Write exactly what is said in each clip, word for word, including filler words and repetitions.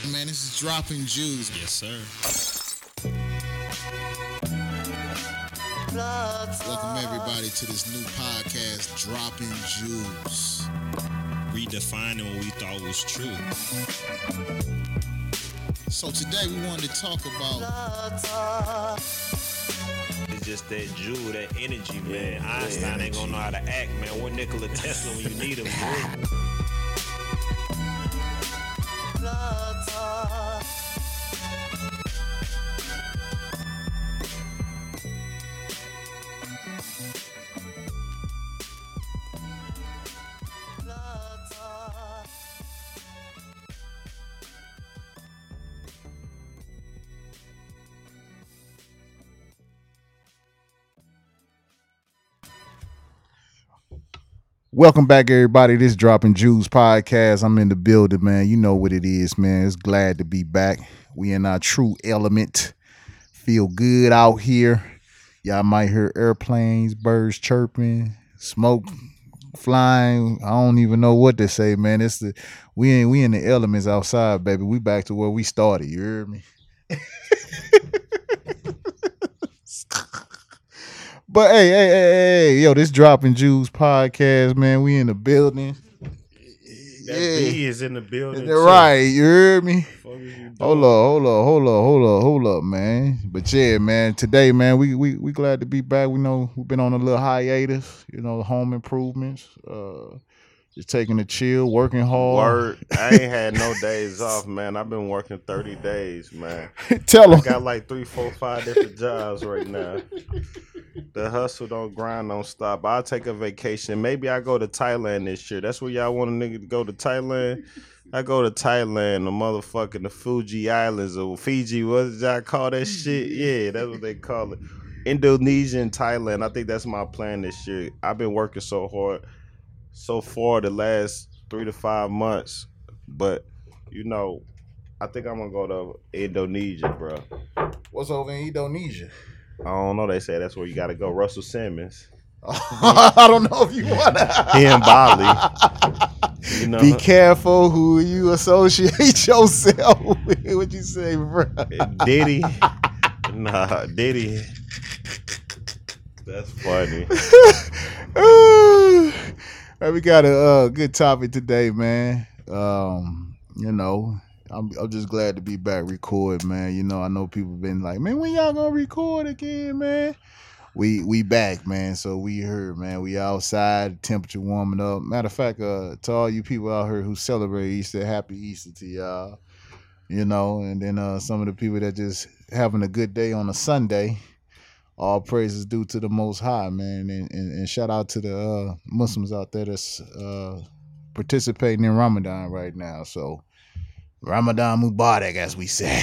Man, this is Dropping Jews. Yes, sir. Welcome everybody to this new podcast, Dropping Jews. Redefining what we thought was true. So today we wanted to talk about. It's just that Jew, that energy, man. Yeah, Einstein ain't gonna know how to act, man. What Nikola Tesla when you need him, man. Welcome back, everybody. This Dropping Jews podcast. I'm in the building, man. You know what it is, man. It's glad to be back. We in our true element. Feel good out here. Y'all might hear airplanes, birds chirping, smoke flying. I don't even know what to say, man. It's the we ain't we in the elements outside, baby. We back to where we started. You heard me? But hey, hey, hey, hey, yo, this Dropping Jews podcast, man. We in the building. That yeah. B is in the building. Right, you heard me? You hold up, hold up, hold up, hold up, hold up, man. But yeah, man, today, man, we we we glad to be back. We know we've been on a little hiatus, you know, home improvements. Uh Just taking a chill, working hard. Word. I ain't had no days off, man. I've been working thirty days, man. Tell them. I got like three, four, five different jobs right now. The hustle don't grind, don't stop. I'll take a vacation. Maybe I go to Thailand this year. That's where y'all want a nigga to go to Thailand? I go to Thailand, the motherfucking the Fuji Islands or Fiji. What did y'all call that shit? Yeah, that's what they call it. Indonesia and Thailand. I think that's my plan this year. I've been working so hard so far the last three to five months, but you know, I think I'm gonna go to Indonesia, bro. What's over in Indonesia? I don't know. They say that's where you gotta go. Russell Simmons. I don't know if you want to. He in Bali. You know? Be careful who you associate yourself with. What you say, bro? Diddy. Nah, Diddy. That's funny. Hey, we got a uh, good topic today, man. Um, you know, I'm, I'm just glad to be back recording, man. You know, I know people been like, man, when y'all gonna record again, man? We we back, man. So we here, man. We outside, temperature warming up. Matter of fact, uh, to all you people out here who celebrate Easter, happy Easter to y'all. You know, and then uh, some of the people that just having a good day on a Sunday. All praises due to the Most High, man, and, and, and shout out to the uh, Muslims out there that's uh, participating in Ramadan right now. So, Ramadan Mubarak, as we say.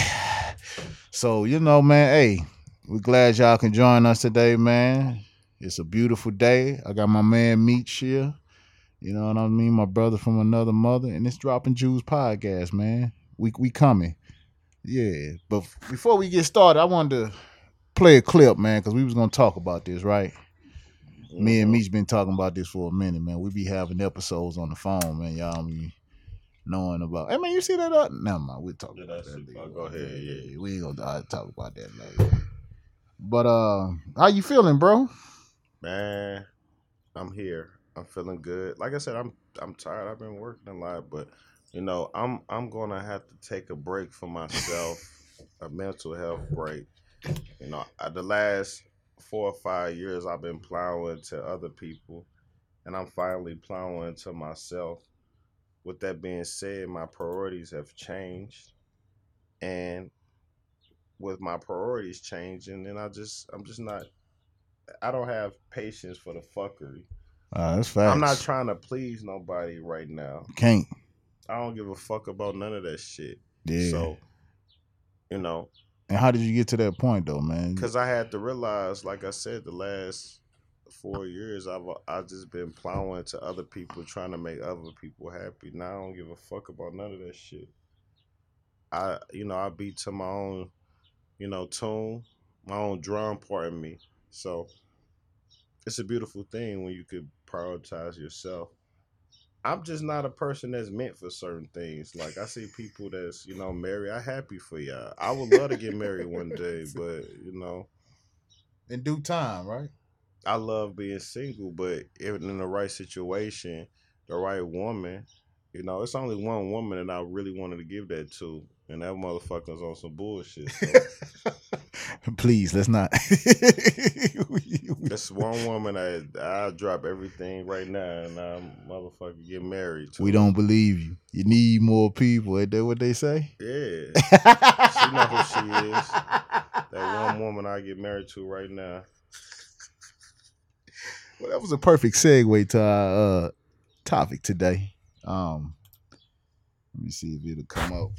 So, you know, man, hey, we're glad y'all can join us today, man. It's a beautiful day. I got my man Meech here. You know what I mean? My brother from another mother, and it's Dropping Jews podcast, man. We we coming, yeah. But before we get started, I wanted to play a clip, man, because we was gonna talk about this, right? Mm-hmm. Me and Meech been talking about this for a minute, man. We be having episodes on the phone, man. Y'all be knowing about. Hey, man, you see that? Up? Never mind. We'll talk yeah, about that. I'll go ahead. Yeah, yeah. We ain't gonna uh, talk about that later. But uh, how you feeling, bro? Man, I'm here. I'm feeling good. Like I said, I'm I'm tired. I've been working a lot, but you know, I'm I'm gonna have to take a break for myself, a mental health break. You know, the last four or five years I've been plowing to other people, and I'm finally plowing to myself. With that being said, my priorities have changed, and with my priorities changing, then I just I'm just not. I don't have patience for the fuckery. Uh, that's facts. I'm not trying to please nobody right now. Can't. I don't give a fuck about none of that shit. Yeah. So, you know. And how did you get to that point, though, man? Because I had to realize, like I said, the last four years, I've I've just been plowing to other people, trying to make other people happy. Now I don't give a fuck about none of that shit. I, you know, I beat to my own, you know, tune, my own drum, pardon me. So it's a beautiful thing when you could prioritize yourself. I'm just not a person that's meant for certain things. Like I see people that's, you know, married. I happy for y'all. I would love to get married one day, but you know, In due time, right? I love being single, but if in the right situation, the right woman, you know, it's only one woman that I really wanted to give that to, and that motherfucker's on some bullshit. So Please, let's not. that's one woman I I'll drop everything right now and I'm motherfucker get married to. We don't believe you. You need more people. Ain't that what they say? Yeah. She know who she is. That one woman I get married to right now. Well, that was a perfect segue to our uh, topic today. Um, let me see if it'll come up.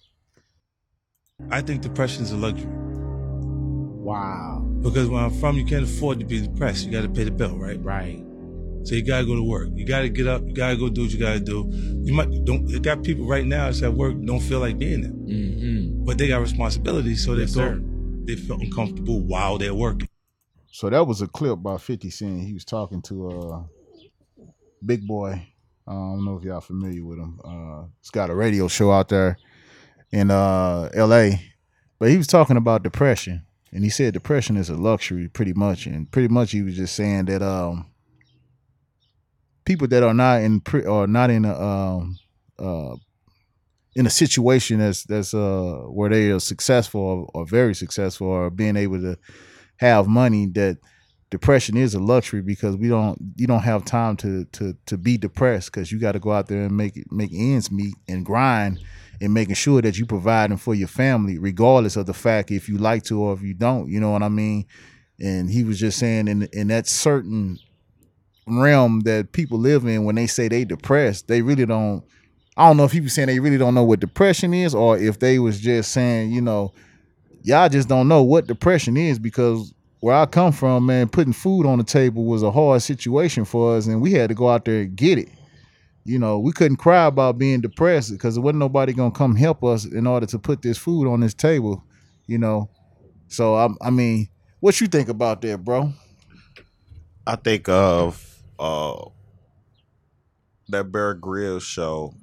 I think depression is a luxury. Wow. Because where I'm from, you can't afford to be depressed. You got to pay the bill, right? Right. So you got to go to work. You got to get up. You got to go do what you got to do. You might don't. You got people right now that's at work don't feel like being there, Mm-hmm. but they got responsibilities, so they Yes, feel sir. they feel uncomfortable while they're working. So that was a clip by fifty Cent. He was talking to uh, Big Boy. Uh, I don't know if y'all familiar with him. Uh, he's got a radio show out there in uh, L A. But he was talking about depression. And he said depression is a luxury pretty much. And pretty much he was just saying that um, people that are not in pre- or not in a um, uh, in a situation that's that's uh, where they are successful or, or very successful or being able to have money, that depression is a luxury because we don't you don't have time to to to be depressed because you got to go out there and make it make ends meet and grind and making sure that you providing for your family regardless of the fact if you like to or if you don't, you know what I mean? And he was just saying in in that certain realm that people live in, when they say they depressed, they really don't I don't know if he was saying they really don't know what depression is or if they was just saying, you know, y'all just don't know what depression is, because where I come from, man, putting food on the table was a hard situation for us, and we had to go out there and get it. You know, we couldn't cry about being depressed because there wasn't nobody gonna come help us in order to put this food on this table. You know, so I, I mean, what you think about that, bro? I think of uh that Bear Grylls show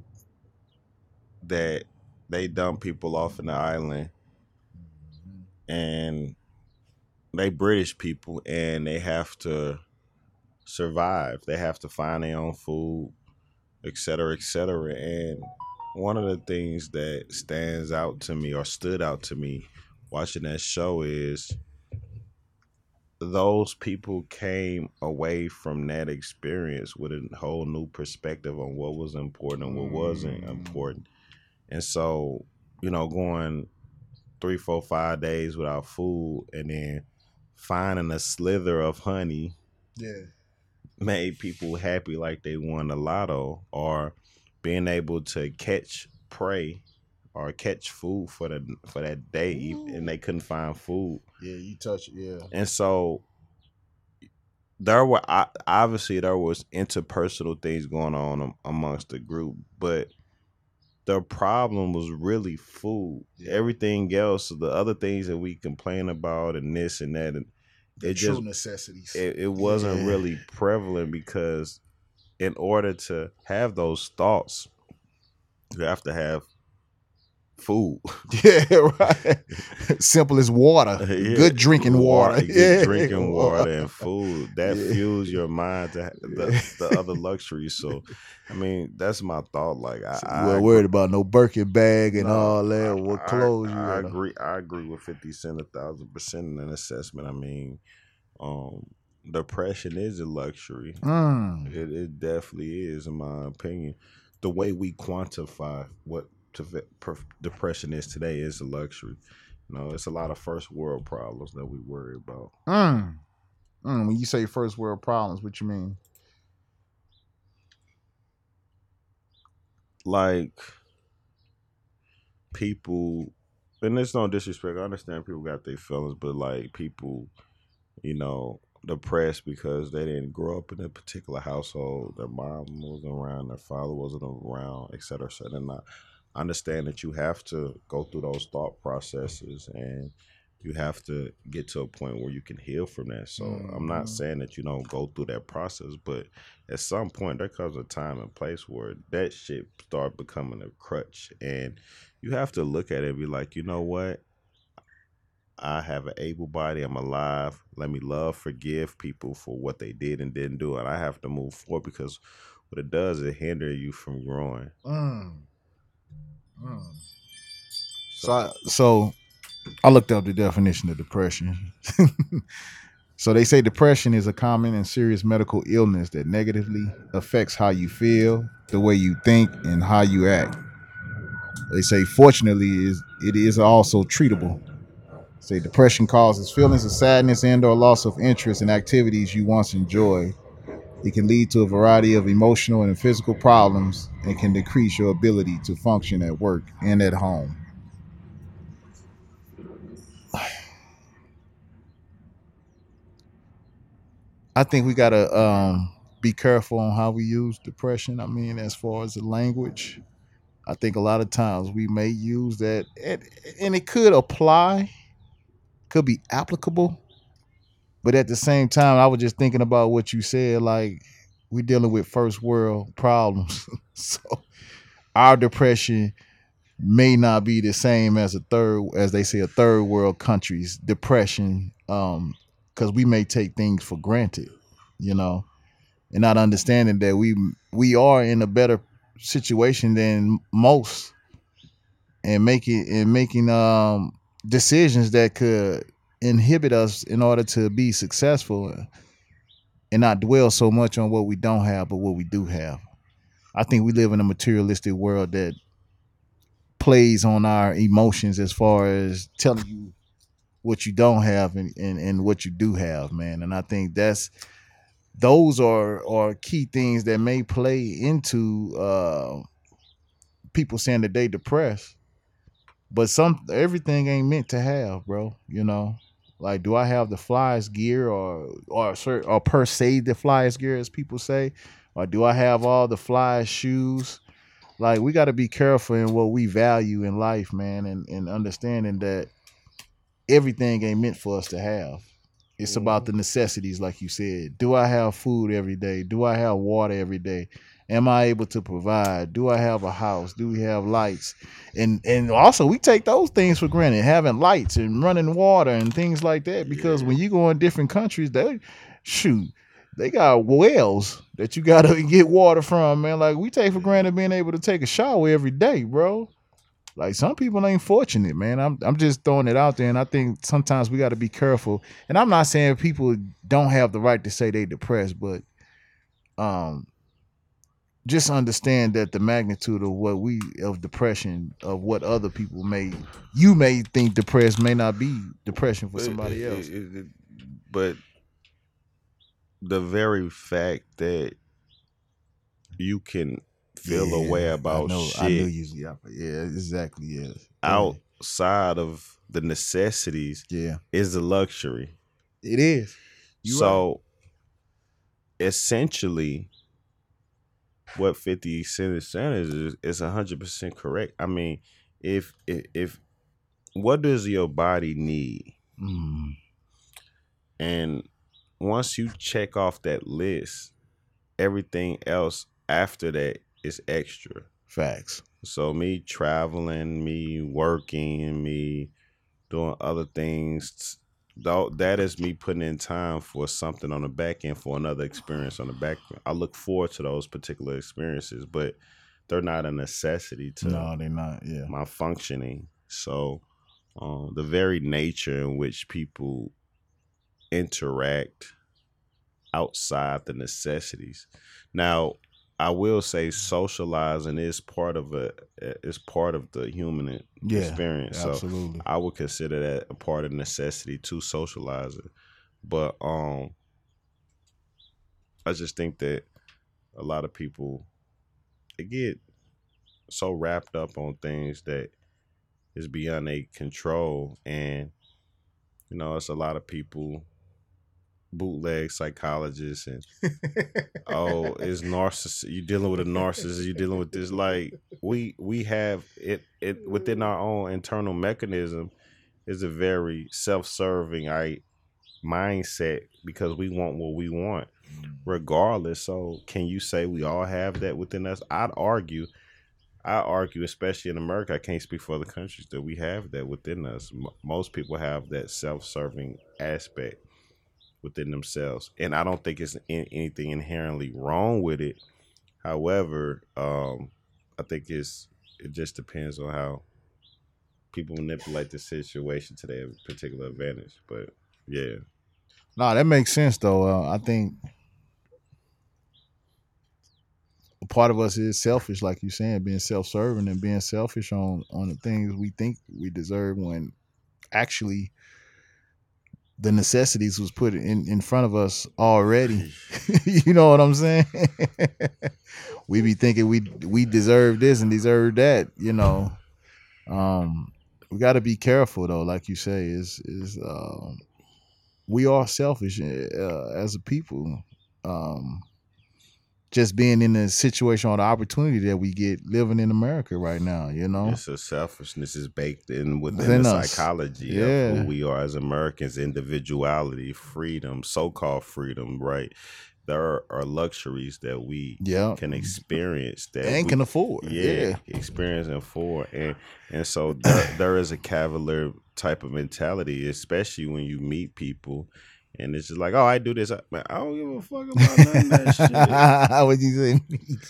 that they dump people off in the island and they British people and they have to survive. They have to find their own food, et cetera, et cetera. And one of the things that stands out to me or stood out to me watching that show is those people came away from that experience with a whole new perspective on what was important and what wasn't important. And so, you know, going three, four, five days without food and then finding a slither of honey Yeah. made people happy like they won the lotto, or being able to catch prey or catch food for the for that day and they couldn't find food. Yeah, you touch it, yeah. And so there were o- obviously there was interpersonal things going on am- amongst the group, but the problem was really food. Yeah. Everything else, the other things that we complain about and this and that, and The it true just necessities. it, it wasn't Yeah. really prevalent because in order to have those thoughts, you have to have food. Yeah, right. Simple as water. Yeah. Good drinking water. Good Yeah. drinking water and food. That Yeah. fuels your mind to ha- the, the other luxuries. So, I mean, that's my thought. Like, I, So I you weren't worried about no Birkin bag and all that. I- What I- clothes you I, gotta- agree. I agree with fifty Cent a thousand percent in an assessment. I mean, um, depression is a luxury. Mm. It, it definitely is, in my opinion. The way we quantify what to, per, depression is today is a luxury. You know, it's a lot of first world problems that we worry about. Mm. Mm. When you say first world problems, what you mean? Like people, and there's no disrespect. I understand people got their feelings, but like people, you know, depressed because they didn't grow up in a particular household. Their mom wasn't around, their father wasn't around, et cetera, et cetera. And I understand that you have to go through those thought processes and you have to get to a point where you can heal from that. So mm-hmm. I'm not saying that you don't go through that process, but at some point there comes a time and place where that shit start becoming a crutch, and you have to look at it and be like, you know what? I have an able body. I'm alive. Let me love, forgive people for what they did and didn't do. And I have to move forward, because what it does, it hinder you from growing. Mm. Mm. So, I, so I looked up the definition of depression. So they say depression is a common and serious medical illness that negatively affects how you feel, the way you think, and how you act. They say, fortunately, is it is also treatable. Say depression causes feelings of sadness and or loss of interest in activities you once enjoyed. It can lead to a variety of emotional and physical problems and can decrease your ability to function at work and at home. I think we gotta um, be careful on how we use depression. I mean, as far as the language, I think a lot of times we may use that, and, and it could apply, could be applicable. But at the same time, I was just thinking about what you said, like we're dealing with first world problems. So our depression may not be the same as a third, as they say, a third world country's depression, um, because we may take things for granted, you know, and not understanding that we we are in a better situation than most, and making and making um, decisions that could inhibit us in order to be successful and not dwell so much on what we don't have, but what we do have. I think we live in a materialistic world that plays on our emotions as far as telling you what you don't have and, and, and what you do have, man. And I think that's those are are key things that may play into uh, people saying that they depressed. But some everything ain't meant to have, bro. You know, like, do I have the flyest gear, or or or per se the flyest gear, as people say, or do I have all the flyest shoes? Like, we got to be careful in what we value in life, man, and, and understanding that everything ain't meant for us to have. It's mm-hmm. about the necessities, like you said. Do I have food every day? Do I have water every day? Am I able to provide? Do I have a house? Do we have lights? And and also, we take those things for granted, having lights and running water and things like that, because yeah. when you go in different countries, they shoot, they got wells that you got to get water from, man. Like, we take for granted being able to take a shower every day, bro. Like, some people ain't fortunate, man. I'm I'm just throwing it out there, and I think sometimes we got to be careful. And I'm not saying people don't have the right to say they depressed, but um, just understand that the magnitude of what we of depression, of what other people may you may think depressed, may not be depression for somebody it, else. It, it, it, but the very fact that you can feel yeah, a way about I know, shit I knew you, yeah, yeah, exactly, yeah. outside of the necessities, yeah, is a luxury. It is. You so right. Essentially, what fifty Cent is saying is is a hundred percent correct. I mean, if if, if what does your body need, mm. and once you check off that list, everything else after that is extra. Facts. So me traveling, me working, me doing other things, that is me putting in time for something on the back end, for another experience on the back end. I look forward to those particular experiences, but they're not a necessity to no, they're not. Yeah, my functioning. So um, the very nature in which people interact outside the necessities. Now, I will say socializing is part of a is part of the human yeah, experience. Absolutely. So I would consider that a part of necessity to socializing. But um I just think that a lot of people, they get so wrapped up on things that is beyond their control, and you know, it's a lot of people bootleg psychologists and oh, it's narcissist. You dealing with a narcissist. You dealing with this. Like we we have it it within our own internal mechanism. is a very self-serving I mindset because we want what we want regardless. So can you say we all have that within us? I'd argue, I argue, especially in America, I can't speak for other countries, that we have that within us. M- most people have that self-serving aspect within themselves, and I don't think it's in, anything inherently wrong with it. However, um, I think it's it just depends on how people manipulate the situation to their particular advantage. But yeah, No, that makes sense though. Uh, I think a part of us is selfish, like you saying, being self-serving and being selfish on on the things we think we deserve when actually the necessities was put in, in front of us already. You know what I'm saying? We be thinking we we deserve this and deserve that, you know. Um, we got to be careful though, like you say, is is um, we are selfish uh, as a people. Um, just being in the situation or the opportunity that we get living in America right now, you know. it's a selfishness is baked in within Within the us. psychology Yeah. of who we are as Americans. Individuality, freedom, so-called freedom, right? There are, are luxuries that we Yeah. can experience that And we- can afford. yeah, Yeah. experience and for and and so there, there is a cavalier type of mentality, especially when you meet people and it's just like, oh, I do this, I, man, I don't give a fuck about none of that shit. How would you say?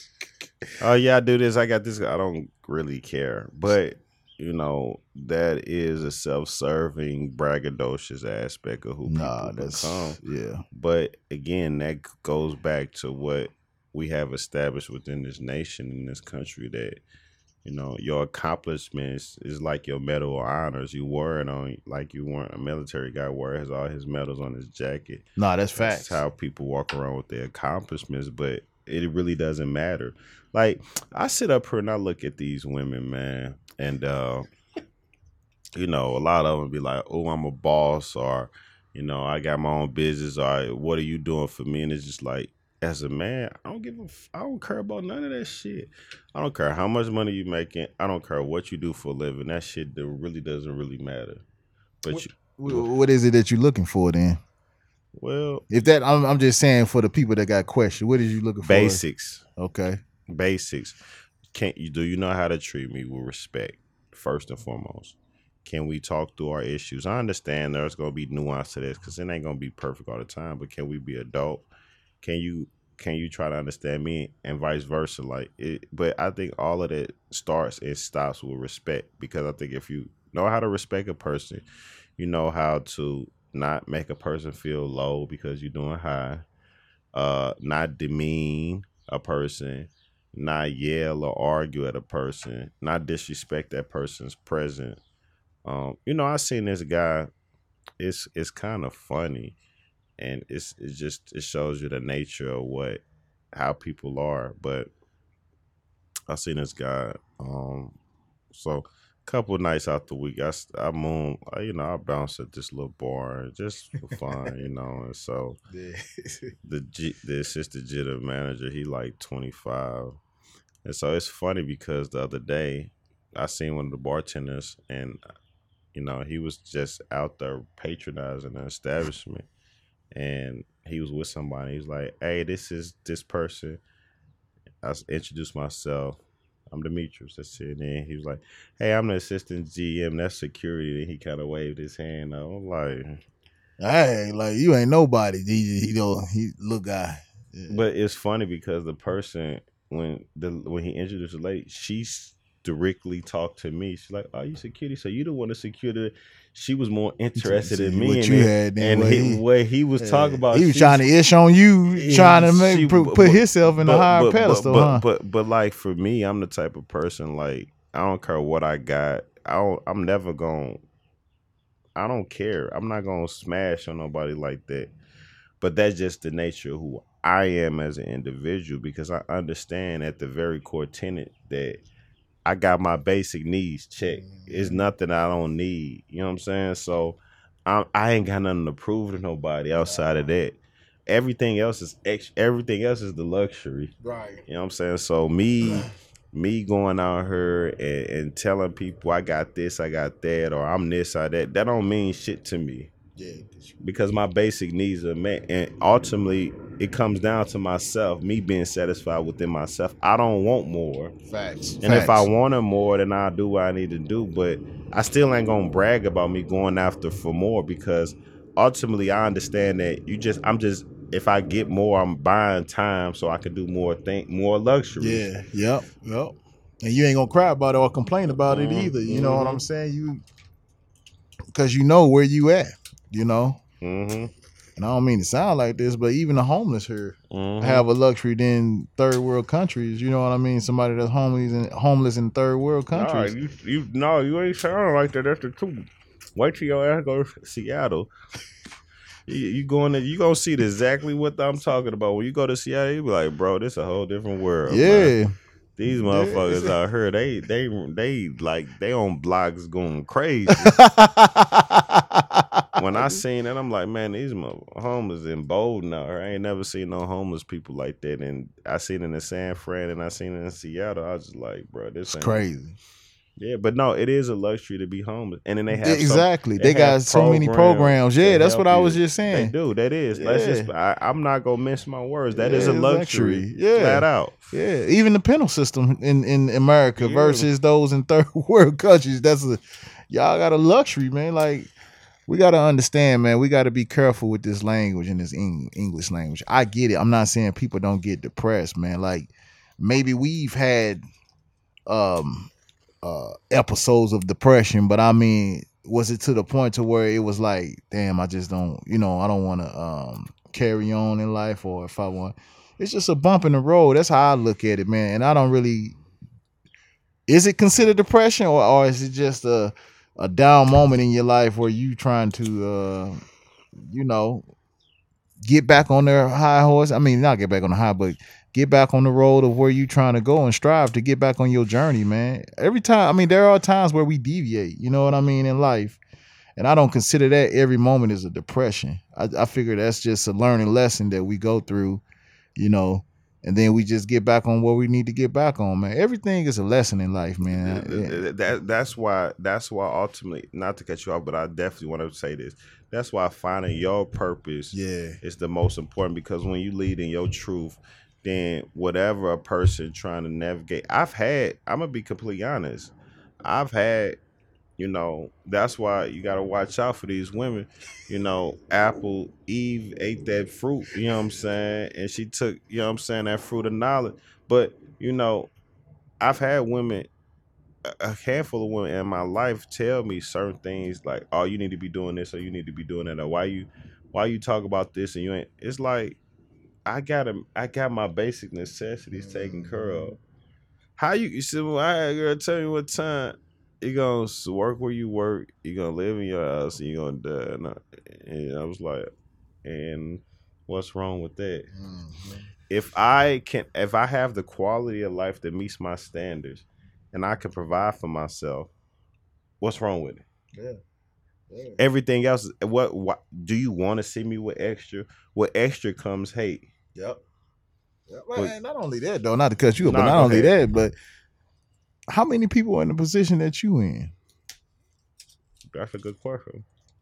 Oh yeah, I do this, I got this, I don't really care. But you know, that is a self-serving, braggadocious aspect of who Nah, people that's become. yeah. But again, that goes back to what we have established within this nation, in this country, that, you know, your accomplishments is like your medal or honors. You wear it on like you weren't a military guy wears all his medals on his jacket. Nah, that's That's facts. how people walk around with their accomplishments, but it really doesn't matter. Like, I sit up here and I look at these women, man, and uh, you know, a lot of them be like, "Oh, I'm a boss," or, you know, "I got my own business," or, "What are you doing for me?" And it's just like, as a man, I don't give a, f- I don't care about none of that shit. I don't care how much money you making. I don't care what you do for a living. That shit that really doesn't really matter. But What- you, Wh- What is it that you're looking for then? well, If that, I'm, I'm just saying for the people that got questions, what is you looking for? basics. Okay. Basics. Can't you do you know how to treat me with respect first and foremost? Can we talk through our issues? I understand there's gonna be nuance to this because it ain't gonna be perfect all the time. But can we be adult? Can you can you try to understand me and vice versa? Like it. But I think all of that starts and stops with respect, because I think if you know how to respect a person, you know how to not make a person feel low because you're doing high. Uh, not demean a person, not yell or argue at a person, not disrespect that person's presence. Um, you know, I seen this guy. It's it's kind of funny, and it's it's just it shows you the nature of what how people are. But I seen this guy. Um, so a couple nights out the week, I s- I moon, I, you know, I bounce at this little bar just for fun, you know, and so the G, the assistant general manager, he like twenty-five. And so it's funny because the other day I seen one of the bartenders, and you know, he was just out there patronizing the establishment, and he was with somebody. He's like, "Hey, this is this person." I s- introduced myself. I'm Demetrius. That's it. And then he was like, "Hey, I'm the assistant G M. That's security." And he kind of waved his hand. I'm like, Hey, like you ain't nobody. He, he know he look guy. Yeah. but it's funny because the person, when the when he introduced the lady, she's directly talked to me. She's like, "Oh, you security? So you the one to secure the?" She was more interested in me What and, you it- had then, and what he, he- what he was Yeah. talking about. He was she- trying to ish on you, Yeah, trying to make she- put, but- put but- himself in but, a higher but, pedestal, but, huh? But, but but like for me, I'm the type of person, like, I don't care what I got. I don't. I'm never gonna. I don't care. I'm not gonna smash on nobody like that. But that's just the nature of who I am as an individual, because I understand at the very core tenet that I got my basic needs checked. It's nothing I don't need. You know what I'm saying? So I I ain't got nothing to prove to nobody outside of that. Everything else is ex- everything else is the luxury. Right. You know what I'm saying? So me me going out here and, and telling people I got this, I got that, or I'm this, I that, that don't mean shit to me. Yeah. Because my basic needs are met, and ultimately it comes down to myself, me being satisfied within myself. I don't want more. Facts. And Facts. if I wanted more, then I'll do what I need to do. But I still ain't gonna brag about me going after for more, because ultimately I understand that you just I'm just if I get more, I'm buying time so I can do more thing more luxuries. Yeah, yep, yep. And you ain't gonna cry about it or complain about it Mhm, either. You know what mhm. I'm saying? You because you know where you at, you know. Mm-hmm. And I don't mean to sound like this, but even the homeless here Mm-hmm. have a luxury than third world countries. You know what I mean? Somebody that's homeless in homeless in third world Nah, countries. you you no, you ain't sounding like that. That's the truth. Wait till your ass go to Seattle. You, you going to you gonna see exactly what I'm talking about. When you go to Seattle, you be like, bro, this a whole different world. Man. Yeah. These Yeah, motherfuckers it's- out here, they they they like they on blogs going crazy. When I seen that, I'm like, man, these mo- homeless in Bolden out here. I ain't never seen no homeless people like that. And I seen it in San Fran and I seen it in Seattle. I was just like, bro, this It's ain't crazy. Yeah, but no, it is a luxury to be homeless, and then they have Exactly. Some, they, they got have so many programs. to Yeah, that's what help I was you. just They saying. do. That is. Let's Yeah. just. I, I'm not gonna mince my words. That Yeah, is a it's luxury. luxury. Yeah. Flat out. Yeah, even the penal system in, in America Yeah. versus those in third world countries. That's a y'all got a luxury, man. Like we got to understand, man. We got to be careful with this language and this Eng- English language. I get it. I'm not saying people don't get depressed, man. Like maybe we've had um uh episodes of depression, but I mean, was it to the point to where it was like, damn, I just don't, you know, I don't want to um carry on in life, or if I want, it's just a bump in the road. That's how I look at it, man. And I don't really, is it considered depression, or, or is it just a a down moment in your life where you trying to uh you know get back on their high horse? I mean, not get back on the high, but get back on the road of where you trying to go and strive to get back on your journey, man. Every time, I mean, there are times where we deviate, you know what I mean, in life. And I don't consider that every moment is a depression. I, I figure that's just a learning lesson that we go through, you know, and then we just get back on what we need to get back on, man. Everything is a lesson in life, man. That, that that's why that's why ultimately, not to cut you off, but I definitely want to say this. That's why finding your purpose Yeah. is the most important, because when you lead in your truth, then whatever a person trying to navigate, I've had, I'm gonna be completely honest, I've had, you know, that's why you gotta watch out for these women. You know, Apple, Eve ate that fruit, you know what I'm saying? And she took, you know what I'm saying, that fruit of knowledge. But, you know, I've had women, a handful of women in my life tell me certain things like, oh, you need to be doing this or you need to be doing that, or why you why you talk about this and you ain't. It's like I got I got my basic necessities taken care of. How you, you see, when I had a girl tell me what time you gonna work where you work, you gonna live in your house, and you gonna die. And I, and I was like, and what's wrong with that? Mhm. If I can, if I have the quality of life that meets my standards, and I can provide for myself, what's wrong with it? Yeah. Yeah. Everything else, what, what do you want to see me with extra? With extra comes hate. Yep. Yep. But- Well, and not only that though, not to cut you up, Nah, but not go only ahead. that, but how many people are in the position that you in? That's a good question.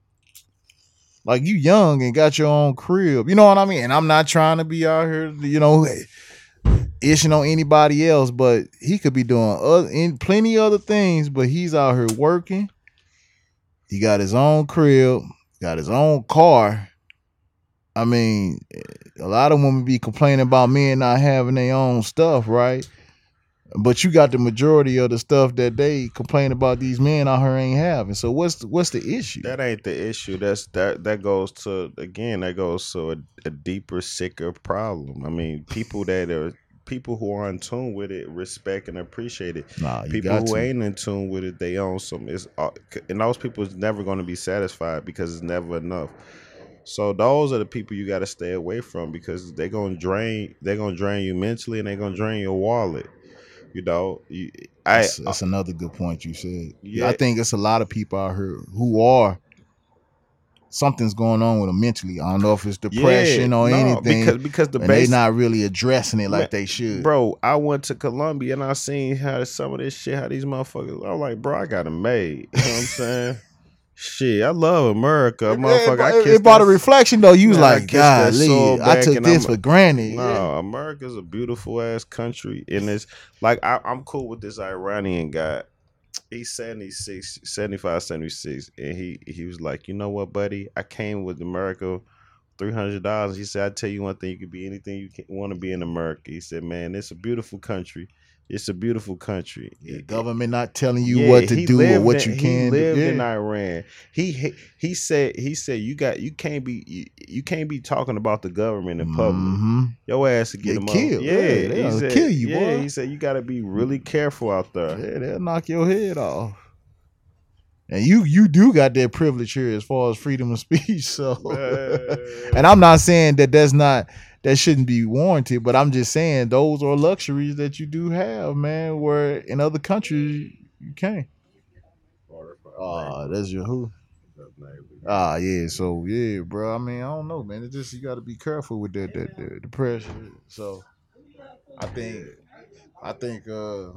Like you young and got your own crib. You know what I mean? And I'm not trying to be out here, you know, ishing on anybody else, but he could be doing other, in plenty other things, but he's out here working. He got his own crib, got his own car. I mean, a lot of women be complaining about men not having their own stuff, right? But you got the majority of the stuff that they complain about these men out here ain't having. So what's the, what's the issue? That ain't the issue. That's that that goes to, again, that goes to a, a deeper, sicker problem. I mean, people that are people who are in tune with it respect and appreciate it. Nah, you People got who to. ain't in tune with it, they own some. It's uh, and those people is never going to be satisfied because it's never enough. So those are the people you got to stay away from, because they're gonna drain. They're gonna drain you mentally, and they're gonna drain your wallet. You know, you, I That's, that's another good point you said. Yeah, I Yeah. think it's a lot of people out here who are something's going on with them mentally. I don't know if it's depression Yeah, or no, anything. because because the and they base, not really addressing it like Man, they should. bro. I went to Colombia and I seen how some of this shit, how these motherfuckers. I'm like, bro, I got it made. You know what I'm saying? Shit, I love America, It, motherfucker. I it, kissed it brought that- a reflection though. You was Man, I like, kissed that God, soul I back took and this I'm- for granted. No, Yeah. America's a beautiful ass country, and it's like I, I'm cool with this Iranian guy. He's seventy-six, seventy-five, seventy-six, and he he was like, you know what, buddy? I came with America, three hundred dollars. He said, I tell you one thing, you could be anything you want to be in America. He said, man, it's a beautiful country. It's a beautiful country. The government not telling you Yeah, what to he do or lived what in- you can He lived do. in Yeah. Iran. He, he he said he said you got you can't be you, you can't be talking about the government in public. Mhm. Your ass to get They them kill. Yeah, Yeah, he they'll said, kill you, yeah, boy. he said you got to be really careful out there. Yeah, they'll knock your head off. And you you do got that privilege here as far as freedom of speech. So, and I'm not saying that that's not that shouldn't be warranted, but I'm just saying those are luxuries that you do have, man. Where in other countries you can't. Ah, that's your who? Ah, yeah. So yeah, bro. I mean, I don't know, man. It's just you got to be careful with that that, that the pressure. So, I think, I think, uh.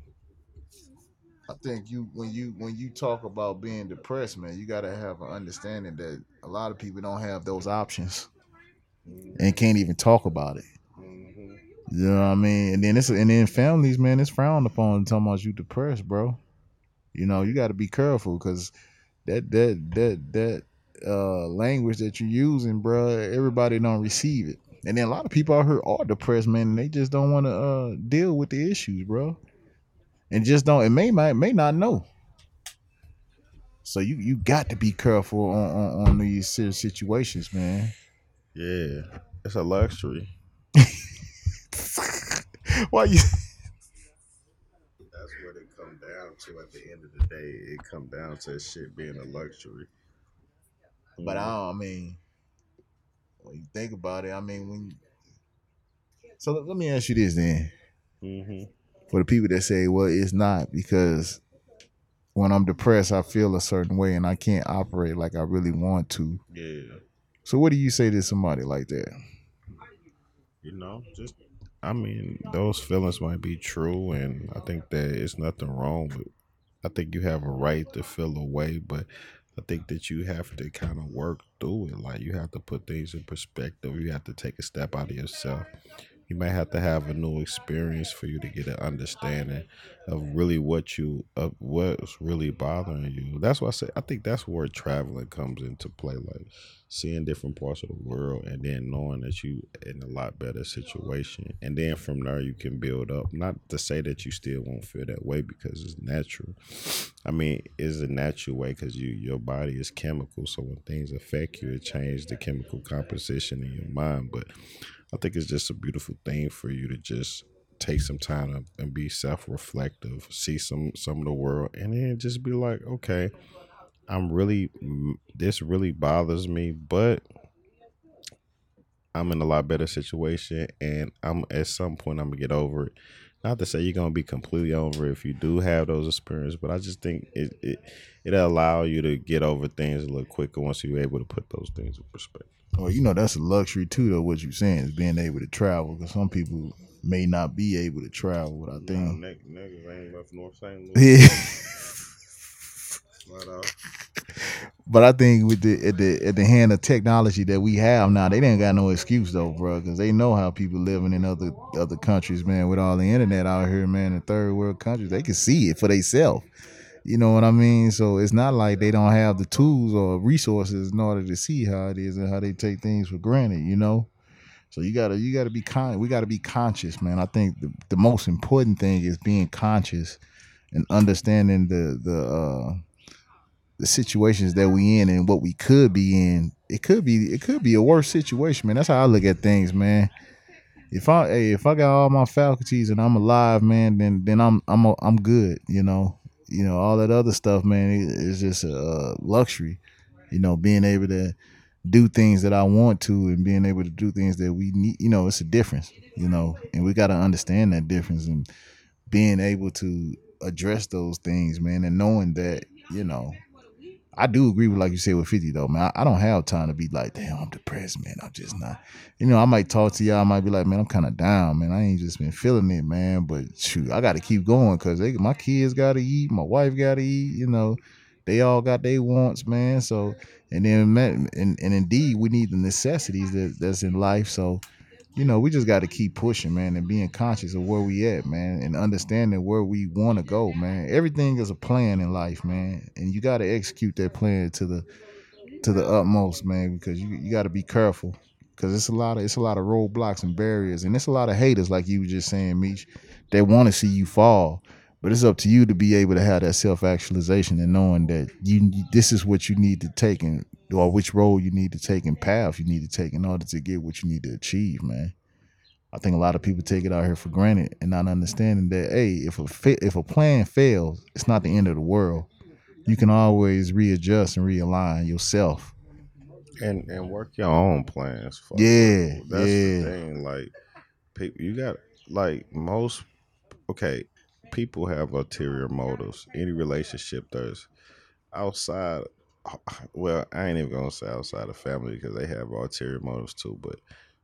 I think you when you when you talk about being depressed, man, you gotta have an understanding that a lot of people don't have those options and can't even talk about it. You know what I mean? And then it's and then families, man, it's frowned upon talking about you depressed, bro. You know, you got to be careful because that that that that uh, language that you're using, bro, everybody don't receive it. And then a lot of people out here are depressed, man, and they just don't want to uh, deal with the issues, bro. And just don't, and may might may not know. So you you got to be careful on, on, on these serious situations, man. Yeah, it's a luxury. Why you? That's what it come down to. At the end of the day, it come down to shit being a luxury. But I don't. I mean, when you think about it, I mean, when. You, so let, let me ask you this then. Mm-hmm. For the people that say, well, it's not because when I'm depressed, I feel a certain way and I can't operate like I really want to. Yeah. So what do you say to somebody like that? You know, just, I mean, those feelings might be true, and I think that it's nothing wrong with, I think you have a right to feel a way, but I think that you have to kind of work through it. Like, you have to put things in perspective. You have to take a step out of yourself. You might have to have a new experience for you to get an understanding of really what you of what's really bothering you. That's why I say I think that's where traveling comes into play, like seeing different parts of the world and then knowing that you in a lot better situation. And then from there you can build up. Not to say that you still won't feel that way because it's natural. I mean, it's a natural way because you your body is chemical. So when things affect you, it changes the chemical composition in your mind. But I think it's just a beautiful thing for you to just take some time to, and be self-reflective, see some some of the world, and then just be like, okay, I'm really, this really bothers me, but I'm in a lot better situation, and I'm at some point I'm gonna get over it. Not to say you're gonna be completely over it if you do have those experiences, but I just think it it it'll allow you to get over things a little quicker once you're able to put those things in perspective. Well, you know, that's a luxury too, though, what you're saying is being able to travel, because some people may not be able to travel, but I think. No, niggas, niggas ain't left North Saint Louis. Yeah. But, uh, But I think with the at the at the hand of technology that we have now, they didn't got no excuse though, bro, because they know how people living in other other countries, man. With all the internet out here, man, in third world countries, they can see it for themselves. You know what I mean? So it's not like they don't have the tools or resources in order to see how it is and how they take things for granted. You know, so you gotta you gotta be con. We gotta be conscious, man. I think the the most important thing is being conscious and understanding the the. uh the situations that we in and what we could be in. It could be it could be a worse situation, man. That's how I look at things, man. If I hey, if I got all my faculties and I'm alive, man, then then I'm I'm a, I'm good, you know. You know, all that other stuff, man, is just a luxury. You know, being able to do things that I want to and being able to do things that we need, you know, it's a difference, you know. And we got to understand that difference and being able to address those things, man, and knowing that, you know, I do agree with like you said with fifty though, man. I, I don't have time to be like, damn, I'm depressed, man. I'm just not. You know, I might talk to y'all. I might be like, man, I'm kind of down, man. I ain't just been feeling it, man. But shoot, I got to keep going because my kids got to eat, my wife got to eat. You know, they all got their wants, man. So and then man, and, and indeed, we need the necessities that that's in life. So. You know, we just got to keep pushing, man, and being conscious of where we at, man, and understanding where we want to go, man. Everything is a plan in life, man, and you got to execute that plan to the to the utmost, man, because you you got to be careful, because it's a lot of it's a lot of roadblocks and barriers, and it's a lot of haters, like you were just saying, Meech, that want to see you fall. But it's up to you to be able to have that self-actualization and knowing that you this is what you need to take and or which road you need to take and path you need to take in order to get what you need to achieve, man. I think a lot of people take it out here for granted and not understanding that, hey, if a fa- if a plan fails, it's not the end of the world. You can always readjust and realign yourself. And and work your own plans. Fuck yeah, people. That's yeah. the thing. Like, people, you got, like, most, okay, people have ulterior motives. Any relationship there's outside, well, I ain't even gonna say outside of family because they have ulterior motives too, but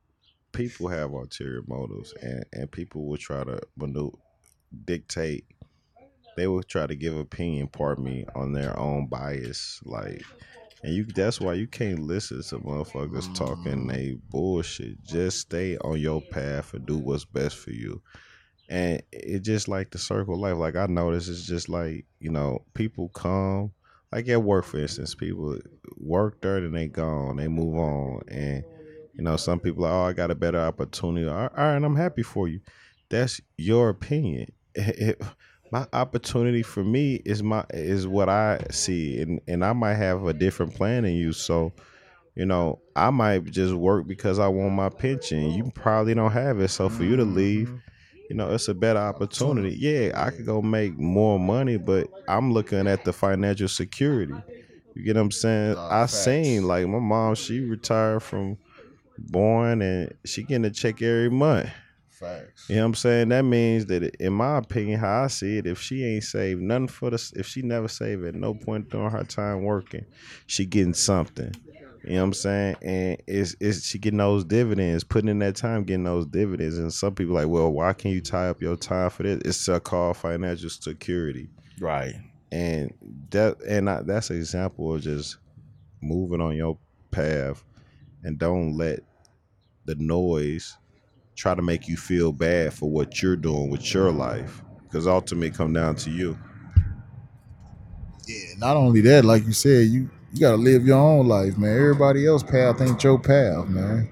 people have ulterior motives, and, and people will try to maneuver, dictate, they will try to give opinion, pardon me, on their own bias, like, and you that's why you can't listen to motherfuckers talking they bullshit. Just stay on your path and do what's best for you. And it's just like the circle of life. Like, I notice it's just like, you know, people come, like at work, for instance, people work there, then they gone, they move on. And, you know, some people are, oh, I got a better opportunity. All right, and I'm happy for you. That's your opinion. It, my opportunity for me is my is what I see. And, and I might have a different plan than you. So, you know, I might just work because I want my pension. You probably don't have it. So for you to leave, you know, it's a better opportunity. Yeah, I could go make more money, but I'm looking at the financial security. You get what I'm saying? Nah, I facts. seen, like, my mom, she retired from born and she getting a check every month. Facts. You know what I'm saying? That means that, in my opinion, how I see it, if she ain't saved nothing for the, if she never saved at no point during her time working, she getting something. You know what I'm saying? And it's, it's she getting those dividends, putting in that time, getting those dividends. And some people like, well, why can't you tie up your time for this? It's a called financial security. Right. And that and I, that's an example of just moving on your path, and don't let the noise try to make you feel bad for what you're doing with your life, because ultimately it come down to you. Yeah, not only that, like you said, you, you got to live your own life, man. Everybody else's path ain't your path, man.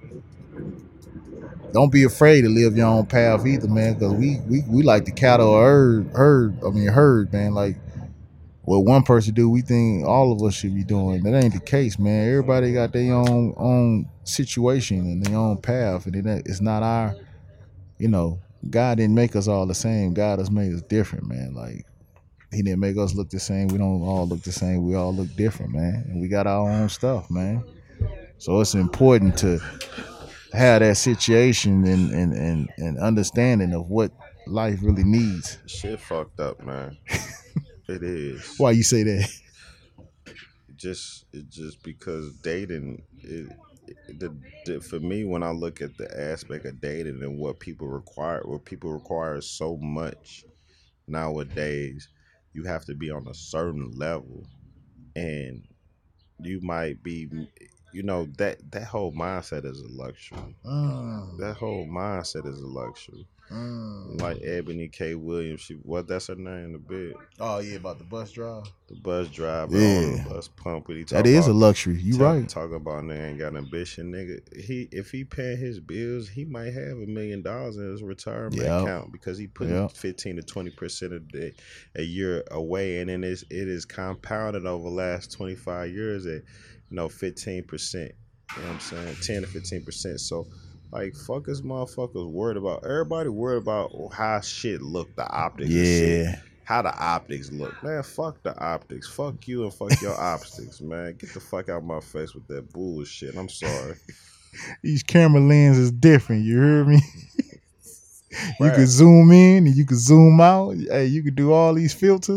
Don't be afraid to live your own path either, man, because we, we, we like the cattle herd, herd, I mean herd, man. Like, what one person do, we think all of us should be doing. That ain't the case, man. Everybody got their own own situation and their own path, and it, it's not our, you know, God didn't make us all the same. God has made us different, man. Like, He didn't make us look the same. We don't all look the same. We all look different, man. And we got our own stuff, man. So it's important to have that situation and and, and, and understanding of what life really needs. Shit fucked up, man. It is. Why you say that? Just it just because dating, it, it, the, the, for me, when I look at the aspect of dating and what people require, what people require so much nowadays, you have to be on a certain level, and you might be, you know, that that whole mindset is a luxury. Mm. That whole mindset is a luxury. Mm. Like Ebony K. Williams, she what that's her name, the bit. Oh yeah, about the bus drive. The bus driver Yeah. on the bus pump. He That is about, a luxury. You talk, right. Talk about nigga ain't got ambition, nigga. He if he paying his bills, he might have a million dollars in his retirement Yep. account because he put Yep. fifteen to twenty percent of the a year away, and then it's, it is compounded over the last twenty five years at, you know, fifteen percent. You know what I'm saying? ten to fifteen percent. So, like, fuck us motherfuckers worried about, everybody worried about how shit look, the optics and shit. Yeah. How the optics look. Man, fuck the optics. Fuck you and fuck your optics, man. Get the fuck out of my face with that bullshit. I'm sorry. Each camera lens is different. You hear me? You Right. can zoom in and you can zoom out. Hey, you can do all these filters.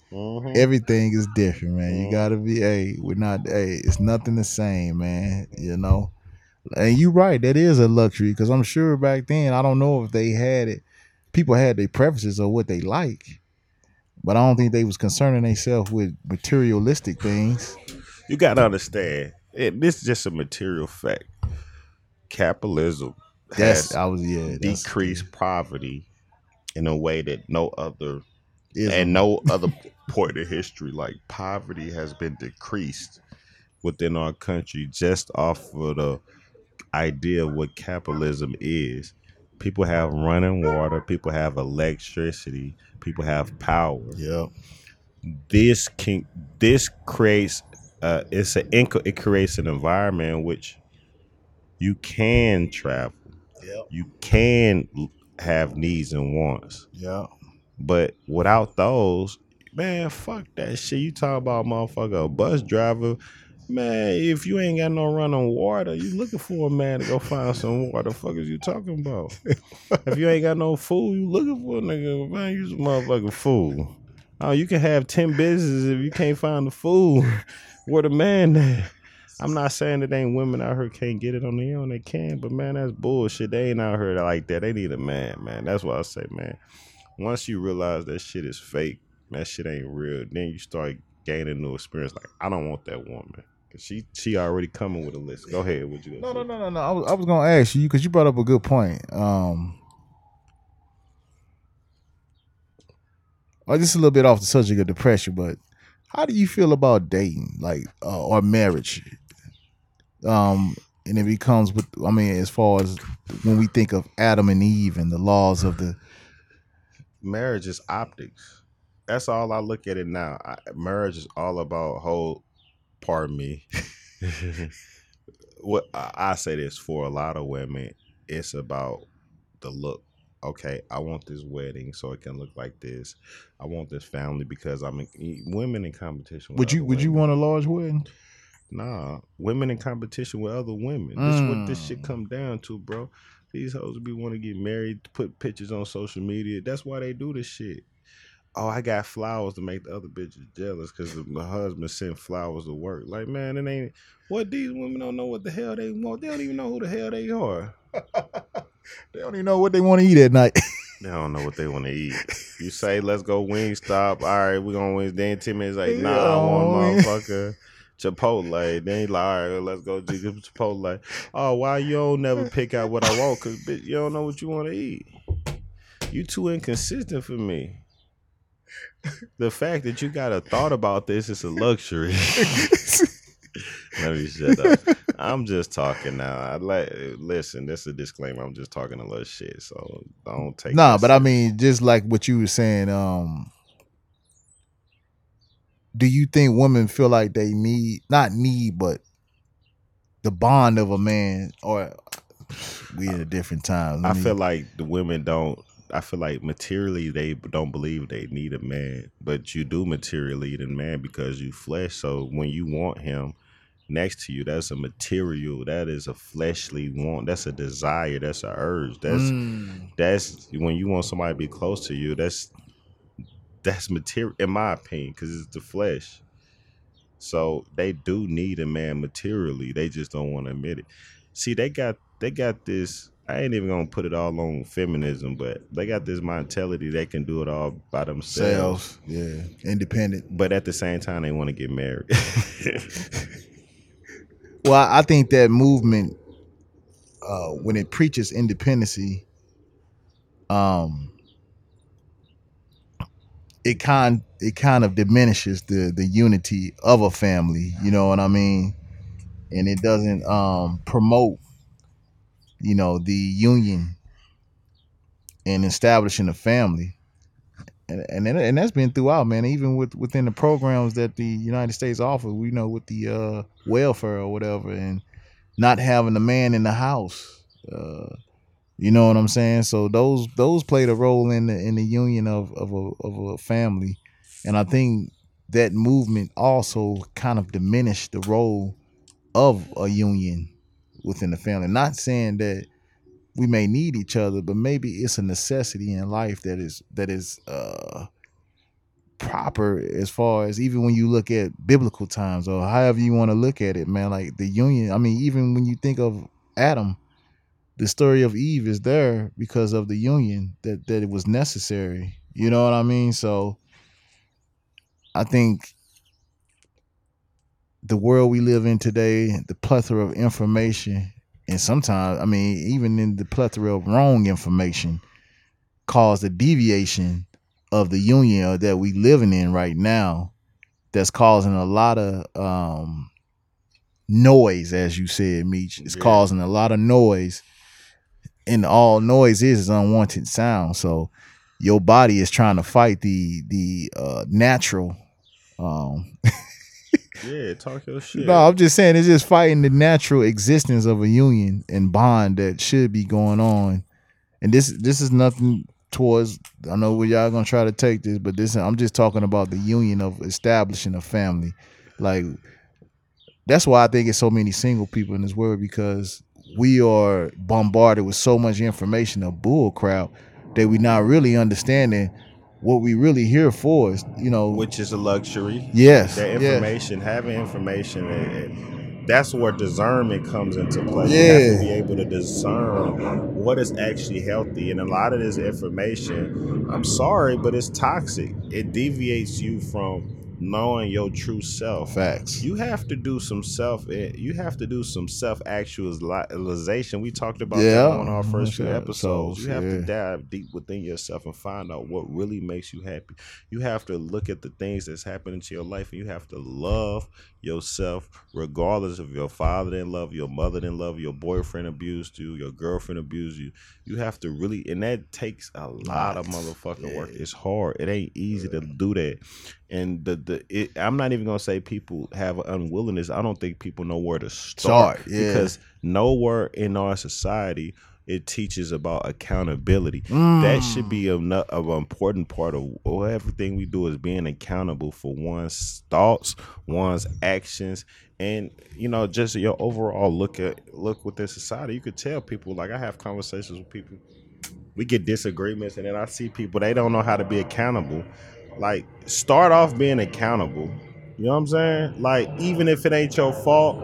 Mhm. Everything is different, man. You Mhm. gotta be, hey, we're not, hey, it's nothing the same, man. You know, and you right, that is a luxury because I'm sure back then, I don't know if they had it. People had their preferences of what they like, but I don't think they was concerning themselves with materialistic things. You gotta understand, it, this is just a material fact. Capitalism That's has I was yeah, that's decreased poverty in a way that no other ism. and no other point of history, like poverty has been decreased within our country just off of the idea of what capitalism is. People have running water, people have electricity, people have power. Yep. This can this creates uh it's a it creates an environment in which you can travel, Yep. you can have needs and wants. Yep. But without those, man, fuck that shit. You talk about motherfucker a bus driver. Man, if you ain't got no running water, you looking for a man to go find some water. The fuck is you talking about? If you ain't got no food, you looking for a nigga. Man, you some motherfucking fool. Oh, you can have ten businesses if you can't find the food. Where the man at? I'm not saying that ain't women out here can't get it on their own. They can, but man, that's bullshit. They ain't out here like that. They need a man, man. That's what I say, man. Once you realize that shit is fake, that shit ain't real, then you start gaining new experience. Like, I don't want that woman. Cause she she already coming with a list. Go ahead, what you No, gonna no, say? no, no, no. I was, I was gonna ask you because you brought up a good point. Um, or just a little bit off the subject of depression, but how do you feel about dating, like, uh, or marriage? Um, and it becomes with, I mean, as far as when we think of Adam and Eve and the laws of the, Marriage is optics. That's all I look at it now. I, marriage is all about whole. Pardon me. What I, I say this for a lot of women, it's about the look. Okay, I want this wedding so it can look like this. I want this family because I'm in, women in competition. With would you other would you women. want a large wedding? Nah, women in competition with other women. This is what this Mm. shit come down to, bro. These hoes be want to get married, put pictures on social media. That's why they do this shit. Oh, I got flowers to make the other bitches jealous because my husband sent flowers to work. Like, man, it ain't what these women don't know what the hell they want. They don't even know who the hell they are. They don't even know what they want to eat at night. They don't know what they want to eat. You say, let's go Wingstop. All right, we're going to win. Then ten minutes like, nah, I want motherfucker Chipotle. Then he like, all right, let's go to Chipotle. Oh, why you don't never pick out what I want? Because, bitch, you don't know what you want to eat. You too inconsistent for me. The fact that you got a thought about this is a luxury. Let me shut up. I'm just talking now. I like listen. This is a disclaimer. I'm just talking a little shit, so don't take. Nah, that but I serious. mean, just like what you were saying, um, do you think women feel like they need not need, but the bond of a man, or we in a different time? I feel like the women don't. I feel like materially they don't believe they need a man, but you do materially need a man because you flesh. So when you want him next to you, that's a material. That is a fleshly want. That's a desire. That's an urge. That's Mm. that's when you want somebody to be close to you. That's that's material, in my opinion, because it's the flesh. So they do need a man materially. They just don't want to admit it. See, they got they got this. I ain't even gonna put it all on feminism, but they got this mentality they can do it all by themselves. Self, yeah, independent. But at the same time, they want to get married. Well, I think that movement, uh, when it preaches independency, um, it kind it kind of diminishes the the unity of a family. You know what I mean? And it doesn't um, promote, you know, the union and establishing a family. And and and that's been throughout, man. Even with within the programs that the United States offer, we know with the uh, welfare or whatever, and not having a man in the house. Uh, you know what I'm saying? So those those played a role in the in the union of of a of a family, and I think that movement also kind of diminished the role of a union within the family. Not saying that we may need each other, but maybe it's a necessity in life that is that is uh, proper as far as even when you look at biblical times or however you want to look at it, man. Like the union. I mean, even when you think of Adam, the story of Eve is there because of the union that that it was necessary. You know what I mean? So I think the world we live in today, the plethora of information, and sometimes, I mean, even in the plethora of wrong information, caused a deviation of the union that we living in right now. That's causing a lot of um, noise, as you said, Meech. It's Yeah. causing a lot of noise, and all noise is is unwanted sound. So your body is trying to fight the the uh, natural. Um, Yeah, talk your shit. No, I'm just saying it's just fighting the natural existence of a union and bond that should be going on. And this this is nothing towards, I know where y'all gonna try to take this, but this I'm just talking about the union of establishing a family. Like that's why I think it's so many single people in this world, because we are bombarded with so much information of bull crap that we're not really understanding what we really here for is, you know, Which is a luxury. yes, That yeah. information, having information, and, and that's where discernment comes into play. You Yeah. have to be able to discern what is actually healthy. And a lot of this information, I'm sorry, but it's toxic. It deviates you from knowing your true self. Facts. You have to do some self. You have to do some self actualization. We talked about Yeah. that on our first few Okay. episodes. You have Yeah. to dive deep within yourself and find out what really makes you happy. You have to look at the things that's happening to your life, and you have to love yourself, regardless of your father didn't love you, your mother didn't love you, your boyfriend abused you, your girlfriend abused you. You have to really, and that takes a lot of motherfucking work. It's hard. It ain't easy to do that. And the the it, I'm not even gonna say people have an unwillingness. I don't think people know where to start, Start, yeah. because nowhere in our society it teaches about accountability. Mm. That should be a, nu- of an important part of well, everything we do is being accountable for one's thoughts, one's actions, and you know just your overall look at look within society. You could tell people, like I have conversations with people, we get disagreements, and then I see people, they don't know how to be accountable. Like, start off being accountable. You know what I'm saying? Like, even if it ain't your fault,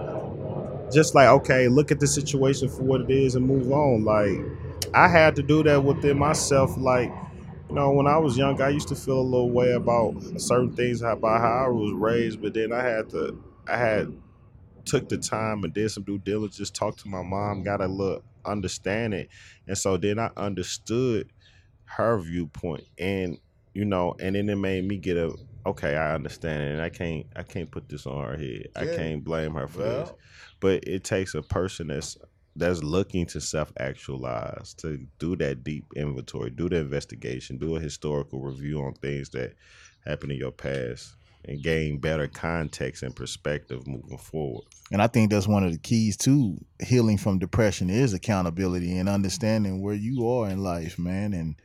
just like, okay, look at the situation for what it is and move on. Like, I had to do that within myself. Like, you know, when I was young, I used to feel a little way about certain things about how I was raised, but then I had to, I had took the time and did some due diligence, talked to my mom, got a little understanding, and so then I understood her viewpoint, and you know, and then it made me get a okay, I understand it, and I can't I can't put this on her head. I Yeah. can't blame her for Well. this. But it takes a person that's that's looking to self-actualize, to do that deep inventory, do the investigation, do a historical review on things that happened in your past, and gain better context and perspective moving forward. And I think that's one of the keys to healing from depression is accountability and understanding where you are in life, man. And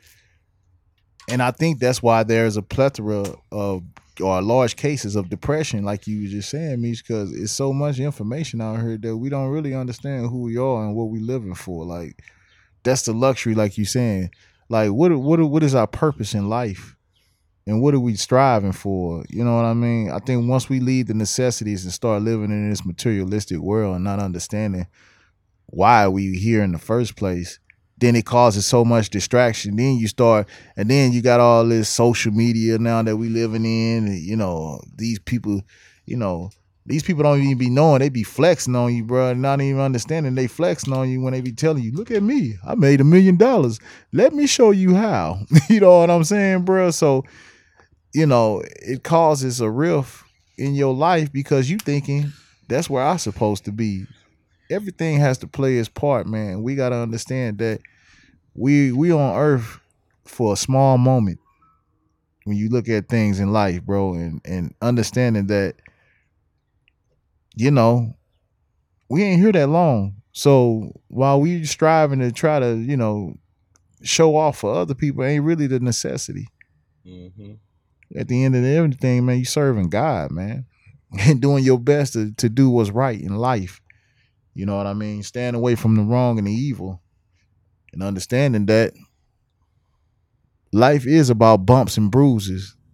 and I think that's why there's a plethora of or large cases of depression, like you were just saying, Mish, because it's so much information out here that we don't really understand who we are and what we're living for. Like, that's the luxury, like you saying. Like, what what what is our purpose in life? And what are we striving for? You know what I mean? I think once we leave the necessities and start living in this materialistic world and not understanding why we here in the first place, then it causes so much distraction. Then you start, and then you got all this social media now that we living in. And, you know, these people, you know, these people don't even be knowing. They be flexing on you, bro, not even understanding they flexing on you when they be telling you, look at me, I made a million dollars. Let me show you how. You know what I'm saying, bro? So, you know, it causes a rift in your life because you thinking that's where I'm supposed to be. Everything has to play its part, man. We got to understand that we we on earth for a small moment when you look at things in life, bro, and, and understanding that, you know, we ain't here that long. So while we striving to try to, you know, show off for other people ain't really the necessity. Mm-hmm. At the end of everything, man, you serving God, man, and doing your best to, to do what's right in life. You know what I mean? Staying away from the wrong and the evil, and understanding that life is about bumps and bruises.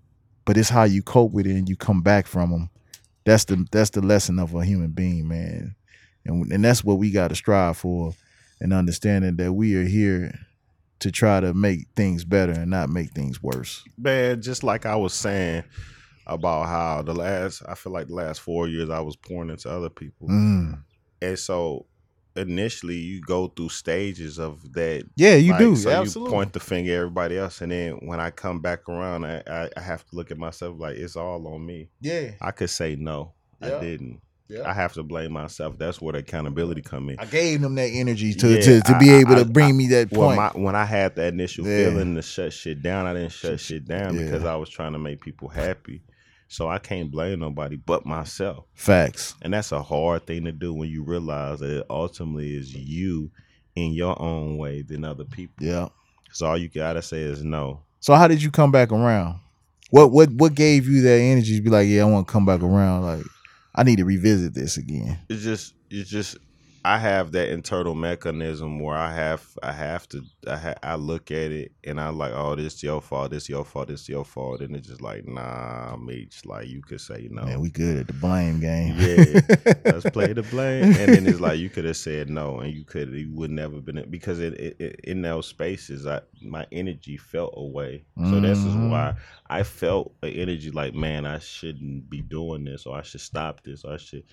but it's how you cope with it and you come back from them. That's the that's the lesson of a human being, man. And and that's what we got to strive for, and understanding that we are here to try to make things better and not make things worse. Man, just like I was saying about how the last, I feel like the last four years I was pouring into other people. Mm. And so initially you go through stages of that. Yeah, you like, do. So Absolutely. you point the finger at everybody else. And then when I come back around, I, I, I have to look at myself like it's all on me. Yeah. I could say no, Yeah. I didn't. Yeah. I have to blame myself. That's where the accountability come in. I gave them that energy to Yeah, to, to be I- able I- to bring I- me that Well, point. my, when I had the initial Yeah. feeling to shut shit down, I didn't shut shit down Yeah. because I was trying to make people happy. So I can't blame nobody but myself. Facts. And that's a hard thing to do when you realize that it ultimately is you in your own way than other people. Yeah. So all you gotta say is no. So how did you come back around? What what what gave you that energy to be like, yeah, I want to come back around? Like, I need to revisit this again. It's just, it's just, I have that internal mechanism where I have, I have to, I, ha, I look at it and I'm like, oh, this your fault, this your fault, this your fault, and it's just like, nah, Meech, like you could say no. Man, we good at the blame game. Yeah, let's play the blame, and then it's like you could have said no, and you could, you would never been because it, it, it in those spaces, I my energy felt away. So this is Mhm. why I felt the energy like, man, I shouldn't be doing this, or I should stop this, or I should.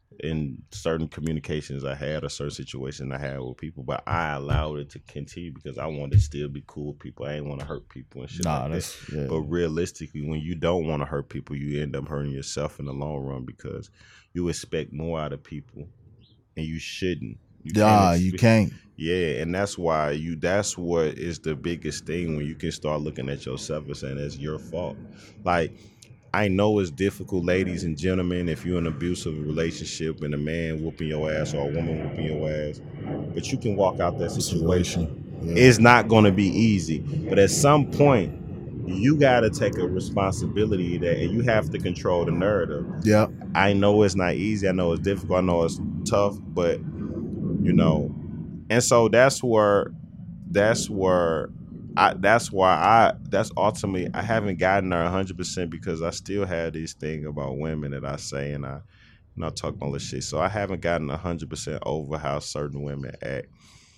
In certain communications I had or certain situations I had with people, but I allowed it to continue because I wanted to still be cool with people. I didn't want to hurt people and shit Nah, like that's that. yeah. But realistically, when you don't want to hurt people, you end up hurting yourself in the long run because you expect more out of people, and you shouldn't. You Nah, can't you expe- can't. Yeah, and that's why you. That's what is the biggest thing when you can start looking at yourself and saying it's your fault. Like. I know it's difficult, ladies and gentlemen, if you're in an abusive relationship and a man whooping your ass or a woman whooping your ass, but you can walk out that situation. Yeah. It's not going to be easy, but at some point, you got to take a responsibility of that, and you have to control the narrative. Yeah. I know it's not easy. I know it's difficult. I know it's tough, but you know, and so that's where, that's where. I, that's why I, that's ultimately, I haven't gotten there one hundred percent because I still have this thing about women that I say and I, you know, talk all this shit. So I haven't gotten one hundred percent over how certain women act,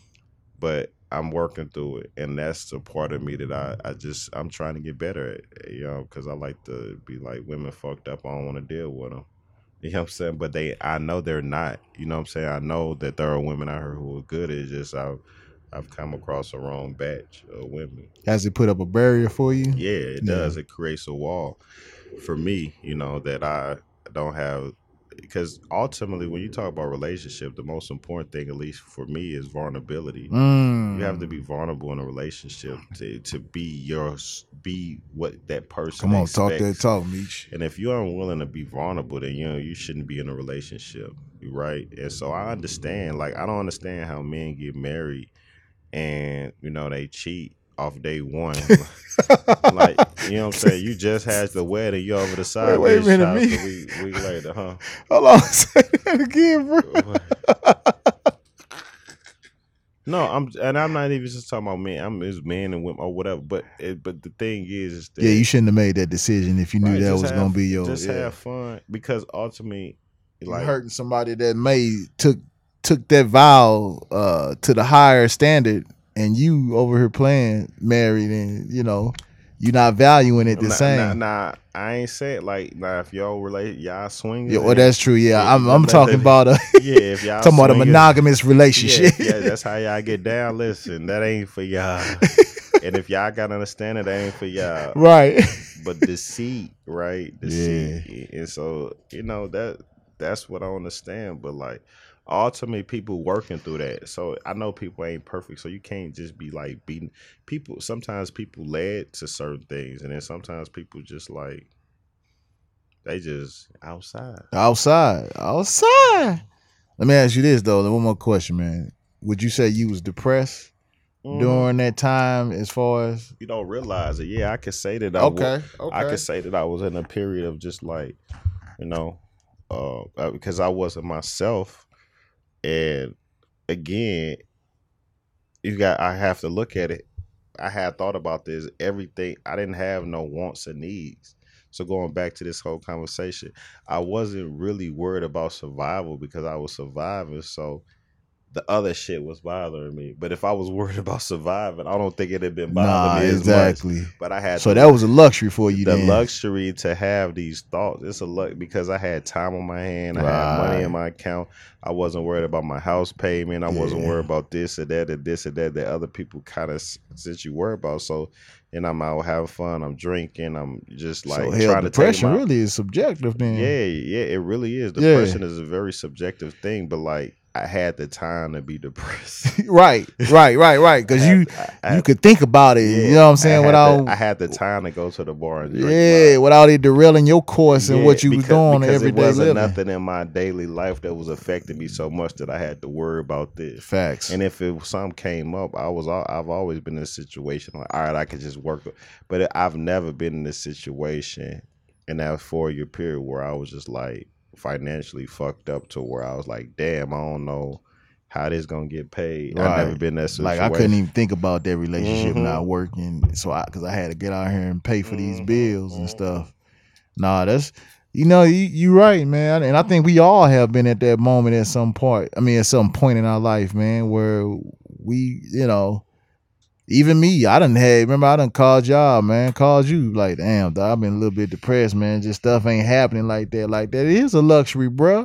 but I'm working through it. And that's the part of me that I, I just, I'm trying to get better at, you know, because I like to be like, women fucked up, I don't want to deal with them. You know what I'm saying? But they, I know they're not, you know what I'm saying? I know that there are women out here who are good. It's just, I I've come across the wrong batch of women. Has it put up a barrier for you? Yeah, it Yeah. does. It creates a wall for me, you know, that I don't have. Because ultimately, when you talk about relationship, the most important thing, at least for me, is vulnerability. Mm. You have to be vulnerable in a relationship to, to be your, be what that person Come on, talk expects. that talk, Meech. And if you're unwilling to be vulnerable, then you know you shouldn't be in a relationship, right? And so I understand. Like I don't understand how men get married and you know they cheat off day one. Like you know what I'm saying? You just had the wedding, you over the side. wait a bitch minute, house me- a week, week later, huh? Hold on, say that again, bro. No, I'm and I'm not even just talking about men. I'm just men and women or whatever. But it, but the thing is, is that Yeah, you shouldn't have made that decision if you knew right, that just was have- gonna be your. just yeah. have fun because ultimately, You like hurting somebody that made took took that vow uh, to the higher standard, and you over here playing married, and you know you not valuing it the nah, same. Nah, nah, I ain't said like nah. If y'all relate, y'all swing. Yeah, well, that's true. Yeah, Yeah, I'm let- I'm let- talking let- about a yeah. If y'all talking about a swingers- monogamous relationship. Yeah, yeah, that's how y'all get down. Listen, that ain't for y'all. And if y'all got to understand it, that ain't for y'all. Right. But deceit, right? Deceit. And so, you know, that that's what I understand. But like ultimately people working through that. So I know people ain't perfect. So you can't just be like beating people. Sometimes people led to certain things. And then sometimes people just like they just outside. Outside, outside. Let me ask you this though. One more question, man. Would you say you was depressed Mhm. during that time, as far as? You don't realize it. Yeah, I could say that I wa- Okay, okay. I could say that I was in a period of just like, you know, uh, uh, because I wasn't myself. And again, you got, I have to look at it. I had thought about this. Everything, I didn't have no wants and needs. So going back to this whole conversation, I wasn't really worried about survival because I was surviving. So the other shit was bothering me. But if I was worried about surviving, I don't think it'd have been bothering Nah, me as exactly. much. But I had So the, that was a luxury for you the then. luxury to have these thoughts. It's a luck because I had time on my hand. I had money Right. in my account. I wasn't worried about my house payment. I wasn't Yeah. worried about this or that or this or that that other people kind of since you worry about. So, and I'm out having fun. I'm drinking. I'm just like So hell, trying to take depression my really is subjective then. yeah, yeah, it really is. Yeah. Depression is a very subjective thing, but like I had the time to be depressed. right, right, right, right. Because I you had- I- I you had- could think about it. yeah, you know what I'm I saying? had Without the, I had the time to go to the bar and drink. yeah, my- without it derailing your course and Yeah, what you was because, doing because every it day wasn't living. nothing in my daily life that was affecting me so much that I had to worry about this. Facts. And if it something came up, I was al- I've always been in a situation like, all right, I could just work. But it, I've never been in this situation in that four year period where I was just like financially fucked up to where I was like, damn, I don't know how this gonna get paid. I've never Right. been in that situation. Like I couldn't even think about that relationship Mhm. not working. So I because I had to get out here and pay for these Mhm, bills and mhm. stuff. Nah, that's you know, you you right, man. And I think we all have been at that moment at some point. I mean, at some point in our life, man, where we, you know, even me, I done had remember I done called y'all, man, called you like, damn, dog, I've been a little bit depressed, man. Just stuff ain't happening like that, like that. It is a luxury, bro.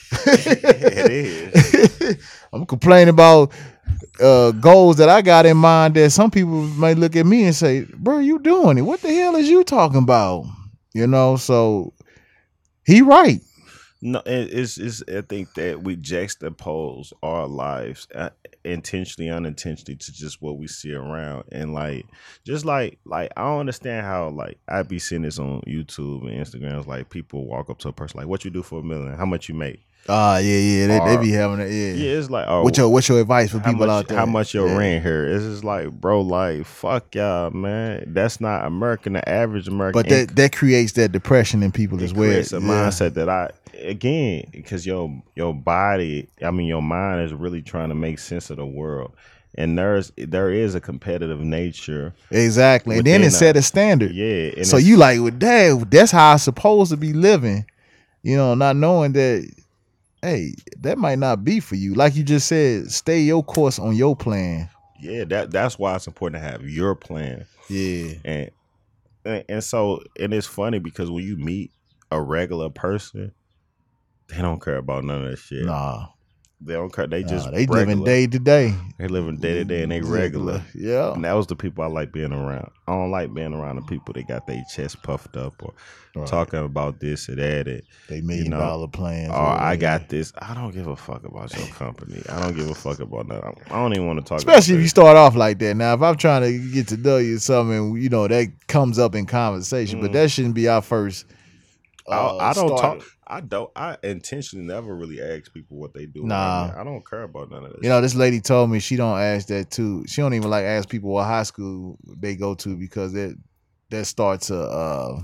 It is. I'm complaining about uh, goals that I got in mind that some people may look at me and say, bro, you doing it. What the hell is you talking about? You know, so he right. No, it- it's it's. I think that we juxtapose our lives uh, intentionally, unintentionally to just what we see around, and like just like like I don't understand how like I be seeing this on YouTube and Instagram. It's like people walk up to a person like, "What you do for a million? How much you make?" Ah, yeah, yeah. They, they Or- be having it. Yeah. Yeah, it's like, oh, What's your What's your advice for how people much, out there? how much your Yeah. rent here? It's just like, bro, like fuck y'all, man. That's not American. The average American, But that that creates that depression in people it as well. creates a Yeah. mindset that I again because your your body, I mean your mind is really trying to make sense of the world, and there's there is a competitive nature. Exactly, and then within it set a- a standard. Yeah, and So it's- you like, well, dang, that's how I'm supposed to be living. You know, not knowing that, hey, that might not be for you. Like you just said, stay your course on your plan. yeah that that's why it's important to have your plan, Yeah. and and, and so and it's funny because when you meet a regular person, they don't care about none of that shit. Nah, They don't care. They just nah, they regular. living day to day. They living day to day and they regular. Yeah. And that was the people I like being around. I don't like being around the people that got their chest puffed up or Right. talking about this or that. And, They million know, dollar plans. oh, I got this. I don't give a fuck about your company. I don't give a fuck about nothing. I don't even want to talk Especially if about you start off like that. Now, if I'm trying to get to know you something, you know, that comes up in conversation, but Mm. that shouldn't be our first. I, uh, I don't start. talk. I don't. I intentionally never really ask people what they do. Nah. I don't care about none of this. You know, this lady told me she don't ask that too. She don't even like ask people what high school they go to because that that starts a uh,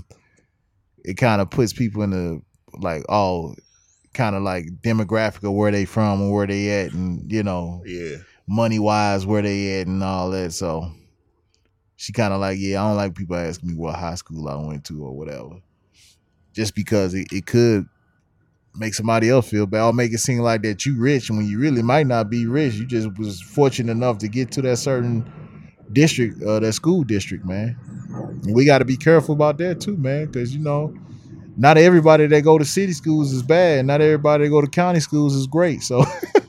it kind of puts people in the like all kind of like demographic of where they from and where they at, and you know, yeah. money wise where they at and all that. So she kind of like, yeah, I don't like people asking me what high school I went to or whatever, just because it, it could make somebody else feel bad or make it seem like that you rich when you really might not be rich. You just was fortunate enough to get to that certain district, uh, that school district, man. And we got to be careful about that too, man, because you know, not everybody that go to city schools is bad. Not everybody that go to county schools is great. So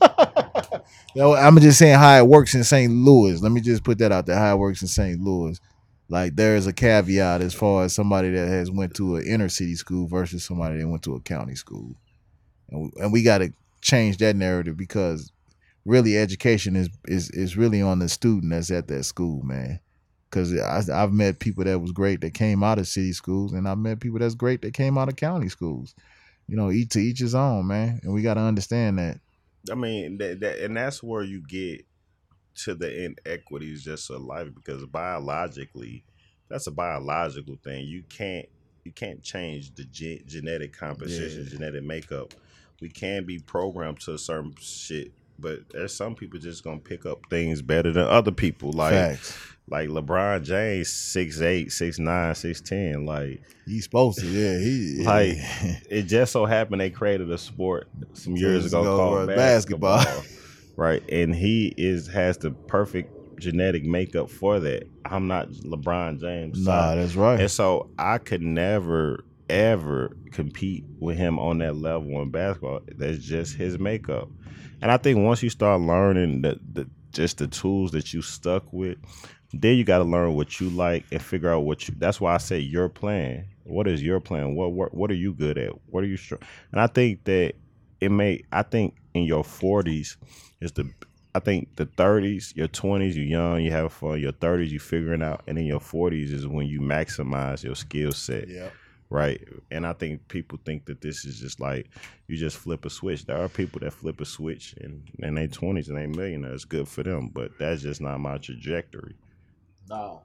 you know, I'm just saying how it works in Saint Louis. Let me just put that out there, how it works in Saint Louis. Like there is a caveat as far as somebody that has went to an inner city school versus somebody that went to a county school. And we, and we got to change that narrative because really education is is is really on the student that's at that school, man. Because I've met people that was great that came out of city schools, and I've met people that's great that came out of county schools. You know, each to each his own, man. And we got to understand that. I mean, that, that, and that's where you get to the inequities just of life because biologically, that's a biological thing. You can't you can't change the ge- genetic composition, Yeah. genetic makeup. We can be programmed to a certain shit but there's some people just gonna pick up things better than other people. Like Facts. like LeBron James, six eight, six nine, six ten. Like He's supposed to, yeah. He like it just so happened they created a sport some years Years ago ago, called right, basketball. basketball. Right. And he is has the perfect genetic makeup for that. I'm not LeBron James. Nah, so- that's right. And so I could never ever compete with him on that level in basketball. That's just his makeup. And I think once you start learning the, the just the tools that you stuck with, then you got to learn what you like and figure out what you. That's why I say your plan. What is your plan? What what what are you good at? What are you strong? And I think that it may. I think in your forties is the. I think the thirties, your twenties, you're young, you have fun. Your thirties, you figuring out, and in your forties is when you maximize your skill set. Yeah. Right. And I think people think that this is just like you just flip a switch. There are people that flip a switch and in their twenties and they millionaires. Good for them, but that's just not my trajectory. No.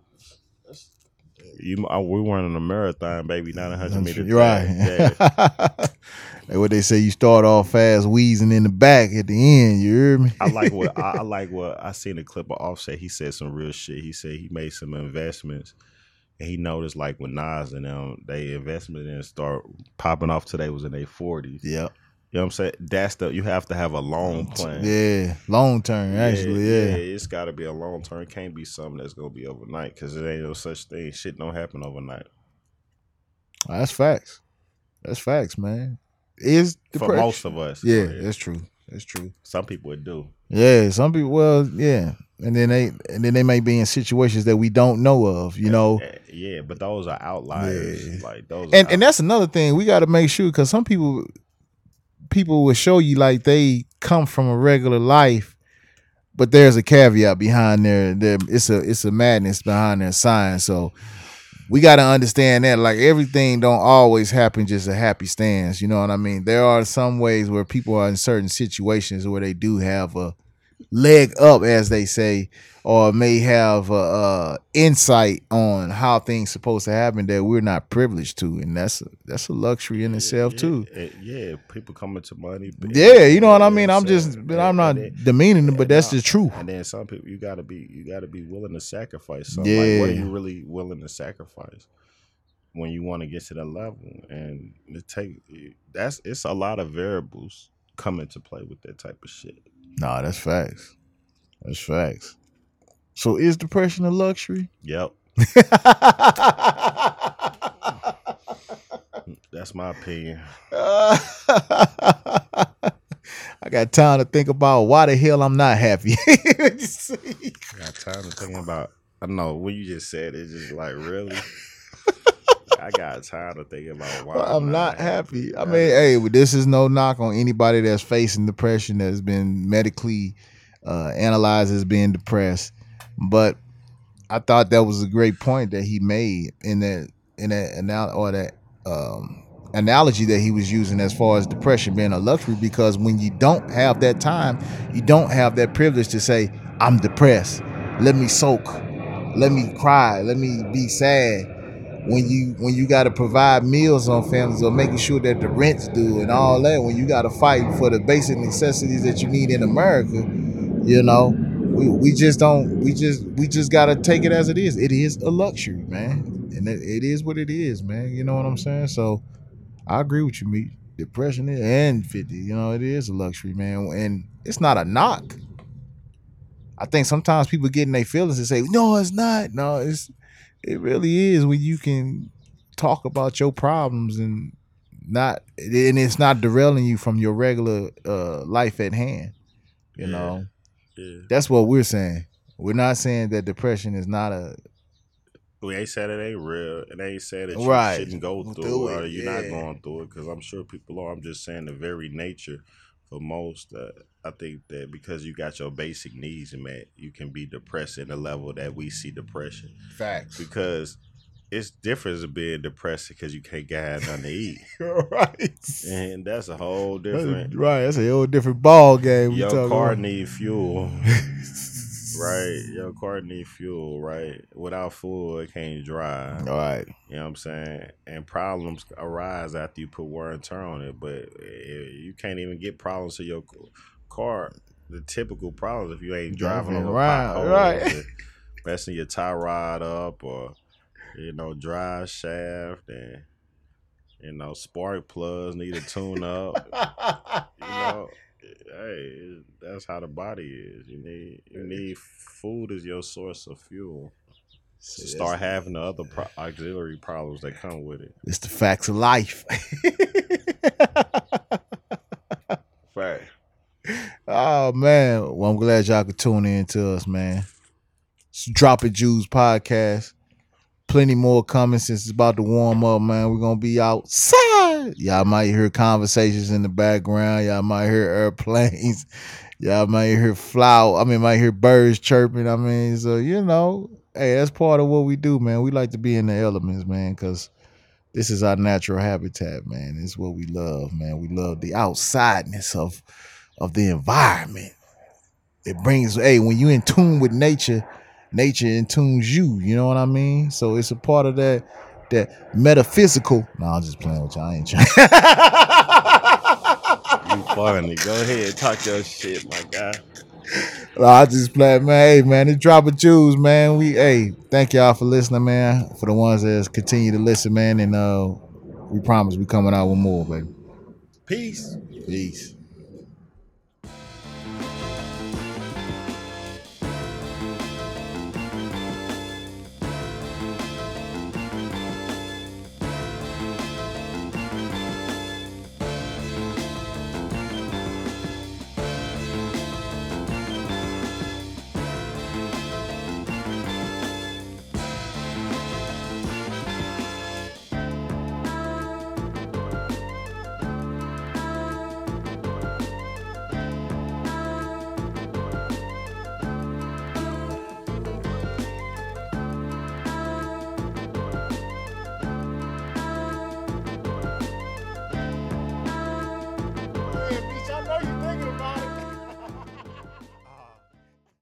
You, I, we weren't in a marathon, baby, not a hundred meter. You're right. dash. Like what they say, you start off fast, wheezing in the back at the end. You hear me? I like what I, I like what I seen a clip of Offset. He said some real shit. He said he made some investments. And he noticed like when Nas and them, they investment didn't start popping off till they was in their forties. Yep. You know what I'm saying? That's the you have to have a long plan. Yeah, long term, actually, yeah. It's got to be a long term. It can't be something that's gonna be overnight because it ain't no such thing. Shit don't happen overnight. That's facts. That's facts, man. Is For most of us. Yeah, Go ahead. that's true. That's true. Some people would do. Yeah, some people. Well, yeah, and then they and then they may be in situations that we don't know of. You know, Eh, Yeah, but those are outliers. Yeah. Like those. and are and that's another thing we got to make sure because some people people will show you like they come from a regular life, but there's a caveat behind their, their it's a it's a madness behind their sign. So we got to understand that like everything don't always happen just a happy stance. You know what I mean? There are some ways where people are in certain situations where they do have a leg up, as they say, or may have a, a insight on how things supposed to happen that we're not privileged to, and that's a, that's a luxury in itself yeah, too. eh, Yeah, people coming to money. but- Yeah, you know what I mean. Yeah, I'm so- just, and- I'm not and then- demeaning them, but and that's now- the truth. And then some people, you gotta be, you gotta be willing to sacrifice something. Like, what are Yeah. you really willing to sacrifice when you want to get to that level? And it take that's it's a lot of variables come into play with that type of shit. Nah, that's facts. That's facts. So is depression a luxury? Yep, that's my opinion. I got time to think about why the hell I'm not happy. I got time to think about. I know when you just said it, it's just like really. I got time to think about why Well, I'm not happy. I mean, hey, but this is no knock on anybody that's facing depression that's been medically uh, analyzed as being depressed. But I thought that was a great point that he made in that in that anal- or that um, analogy that he was using as far as depression being a luxury, because when you don't have that time, you don't have that privilege to say, I'm depressed. Let me soak. Let me cry. Let me be sad. When you when you got to provide meals on families or making sure that the rent's due and all that, when you got to fight for the basic necessities that you need in America, you know, we, we just don't we just we just got to take it as it is. It is a luxury, man, and it, it is what it is, man. You know what I'm saying? So I agree with you, me. Depression is- and fifty, you know, it is a luxury, man, and it's not a knock. I think sometimes people get in their feelings and say, "No, it's not." No, it's it really is when you can talk about your problems and not, and it's not derailing you from your regular uh, life at hand. You Yeah. know, Yeah. that's what we're saying. We're not saying that depression is not a We ain't said it ain't real, and ain't said that you Right. shouldn't go Go through, through it or it, you're yeah. not going through it, because I'm sure people are. I'm just saying the very nature for most. Uh, I think that because you got your basic needs met, you can be depressed in the level that we see depression. facts. Because it's different as being depressed because you can't get nothing to eat, right. and that's a whole different. Right. That's a whole different ball game. we Your talking car about. need fuel. Right, your car need fuel, right? Without fuel, it can't drive. All right. You know what I'm saying? And problems arise after you put wear and tear on it, but eh, you can't even get problems to your car the typical problems if you ain't Driving driving over around, potholes, right. and messing your tie rod up, or you know, drive shaft, and you know, spark plugs need a tune up. You know, hey, that's how the body is. You need you need food as your source of fuel. So To start having the other pro- auxiliary problems that come with it. It's the facts of life. Fact. Oh man. Well, I'm glad y'all could tune in to us, man. It's Dropping Jews podcast. Plenty more coming since it's about to warm up, man. We're gonna be outside. Y'all might hear conversations in the background. Y'all might hear airplanes. Y'all might hear flower. I mean, might hear birds chirping. I mean, so you know, hey, that's part of what we do, man. We like to be in the elements, man, because this is our natural habitat, man. It's what we love, man. We love the outsideness of of the environment. It brings, hey, when you in tune with nature, nature in tunes you. You know what I mean? So it's a part of that that metaphysical. No, I'm just playing with y'all. I ain't trying. You funny. Go ahead, talk your shit, my guy. No, I just play, man. Hey, man, it's Dropping Jews, man. We, hey, thank y'all for listening, man. For the ones that continue to listen, man, and uh, we promise we coming out with more, baby. Peace. Peace.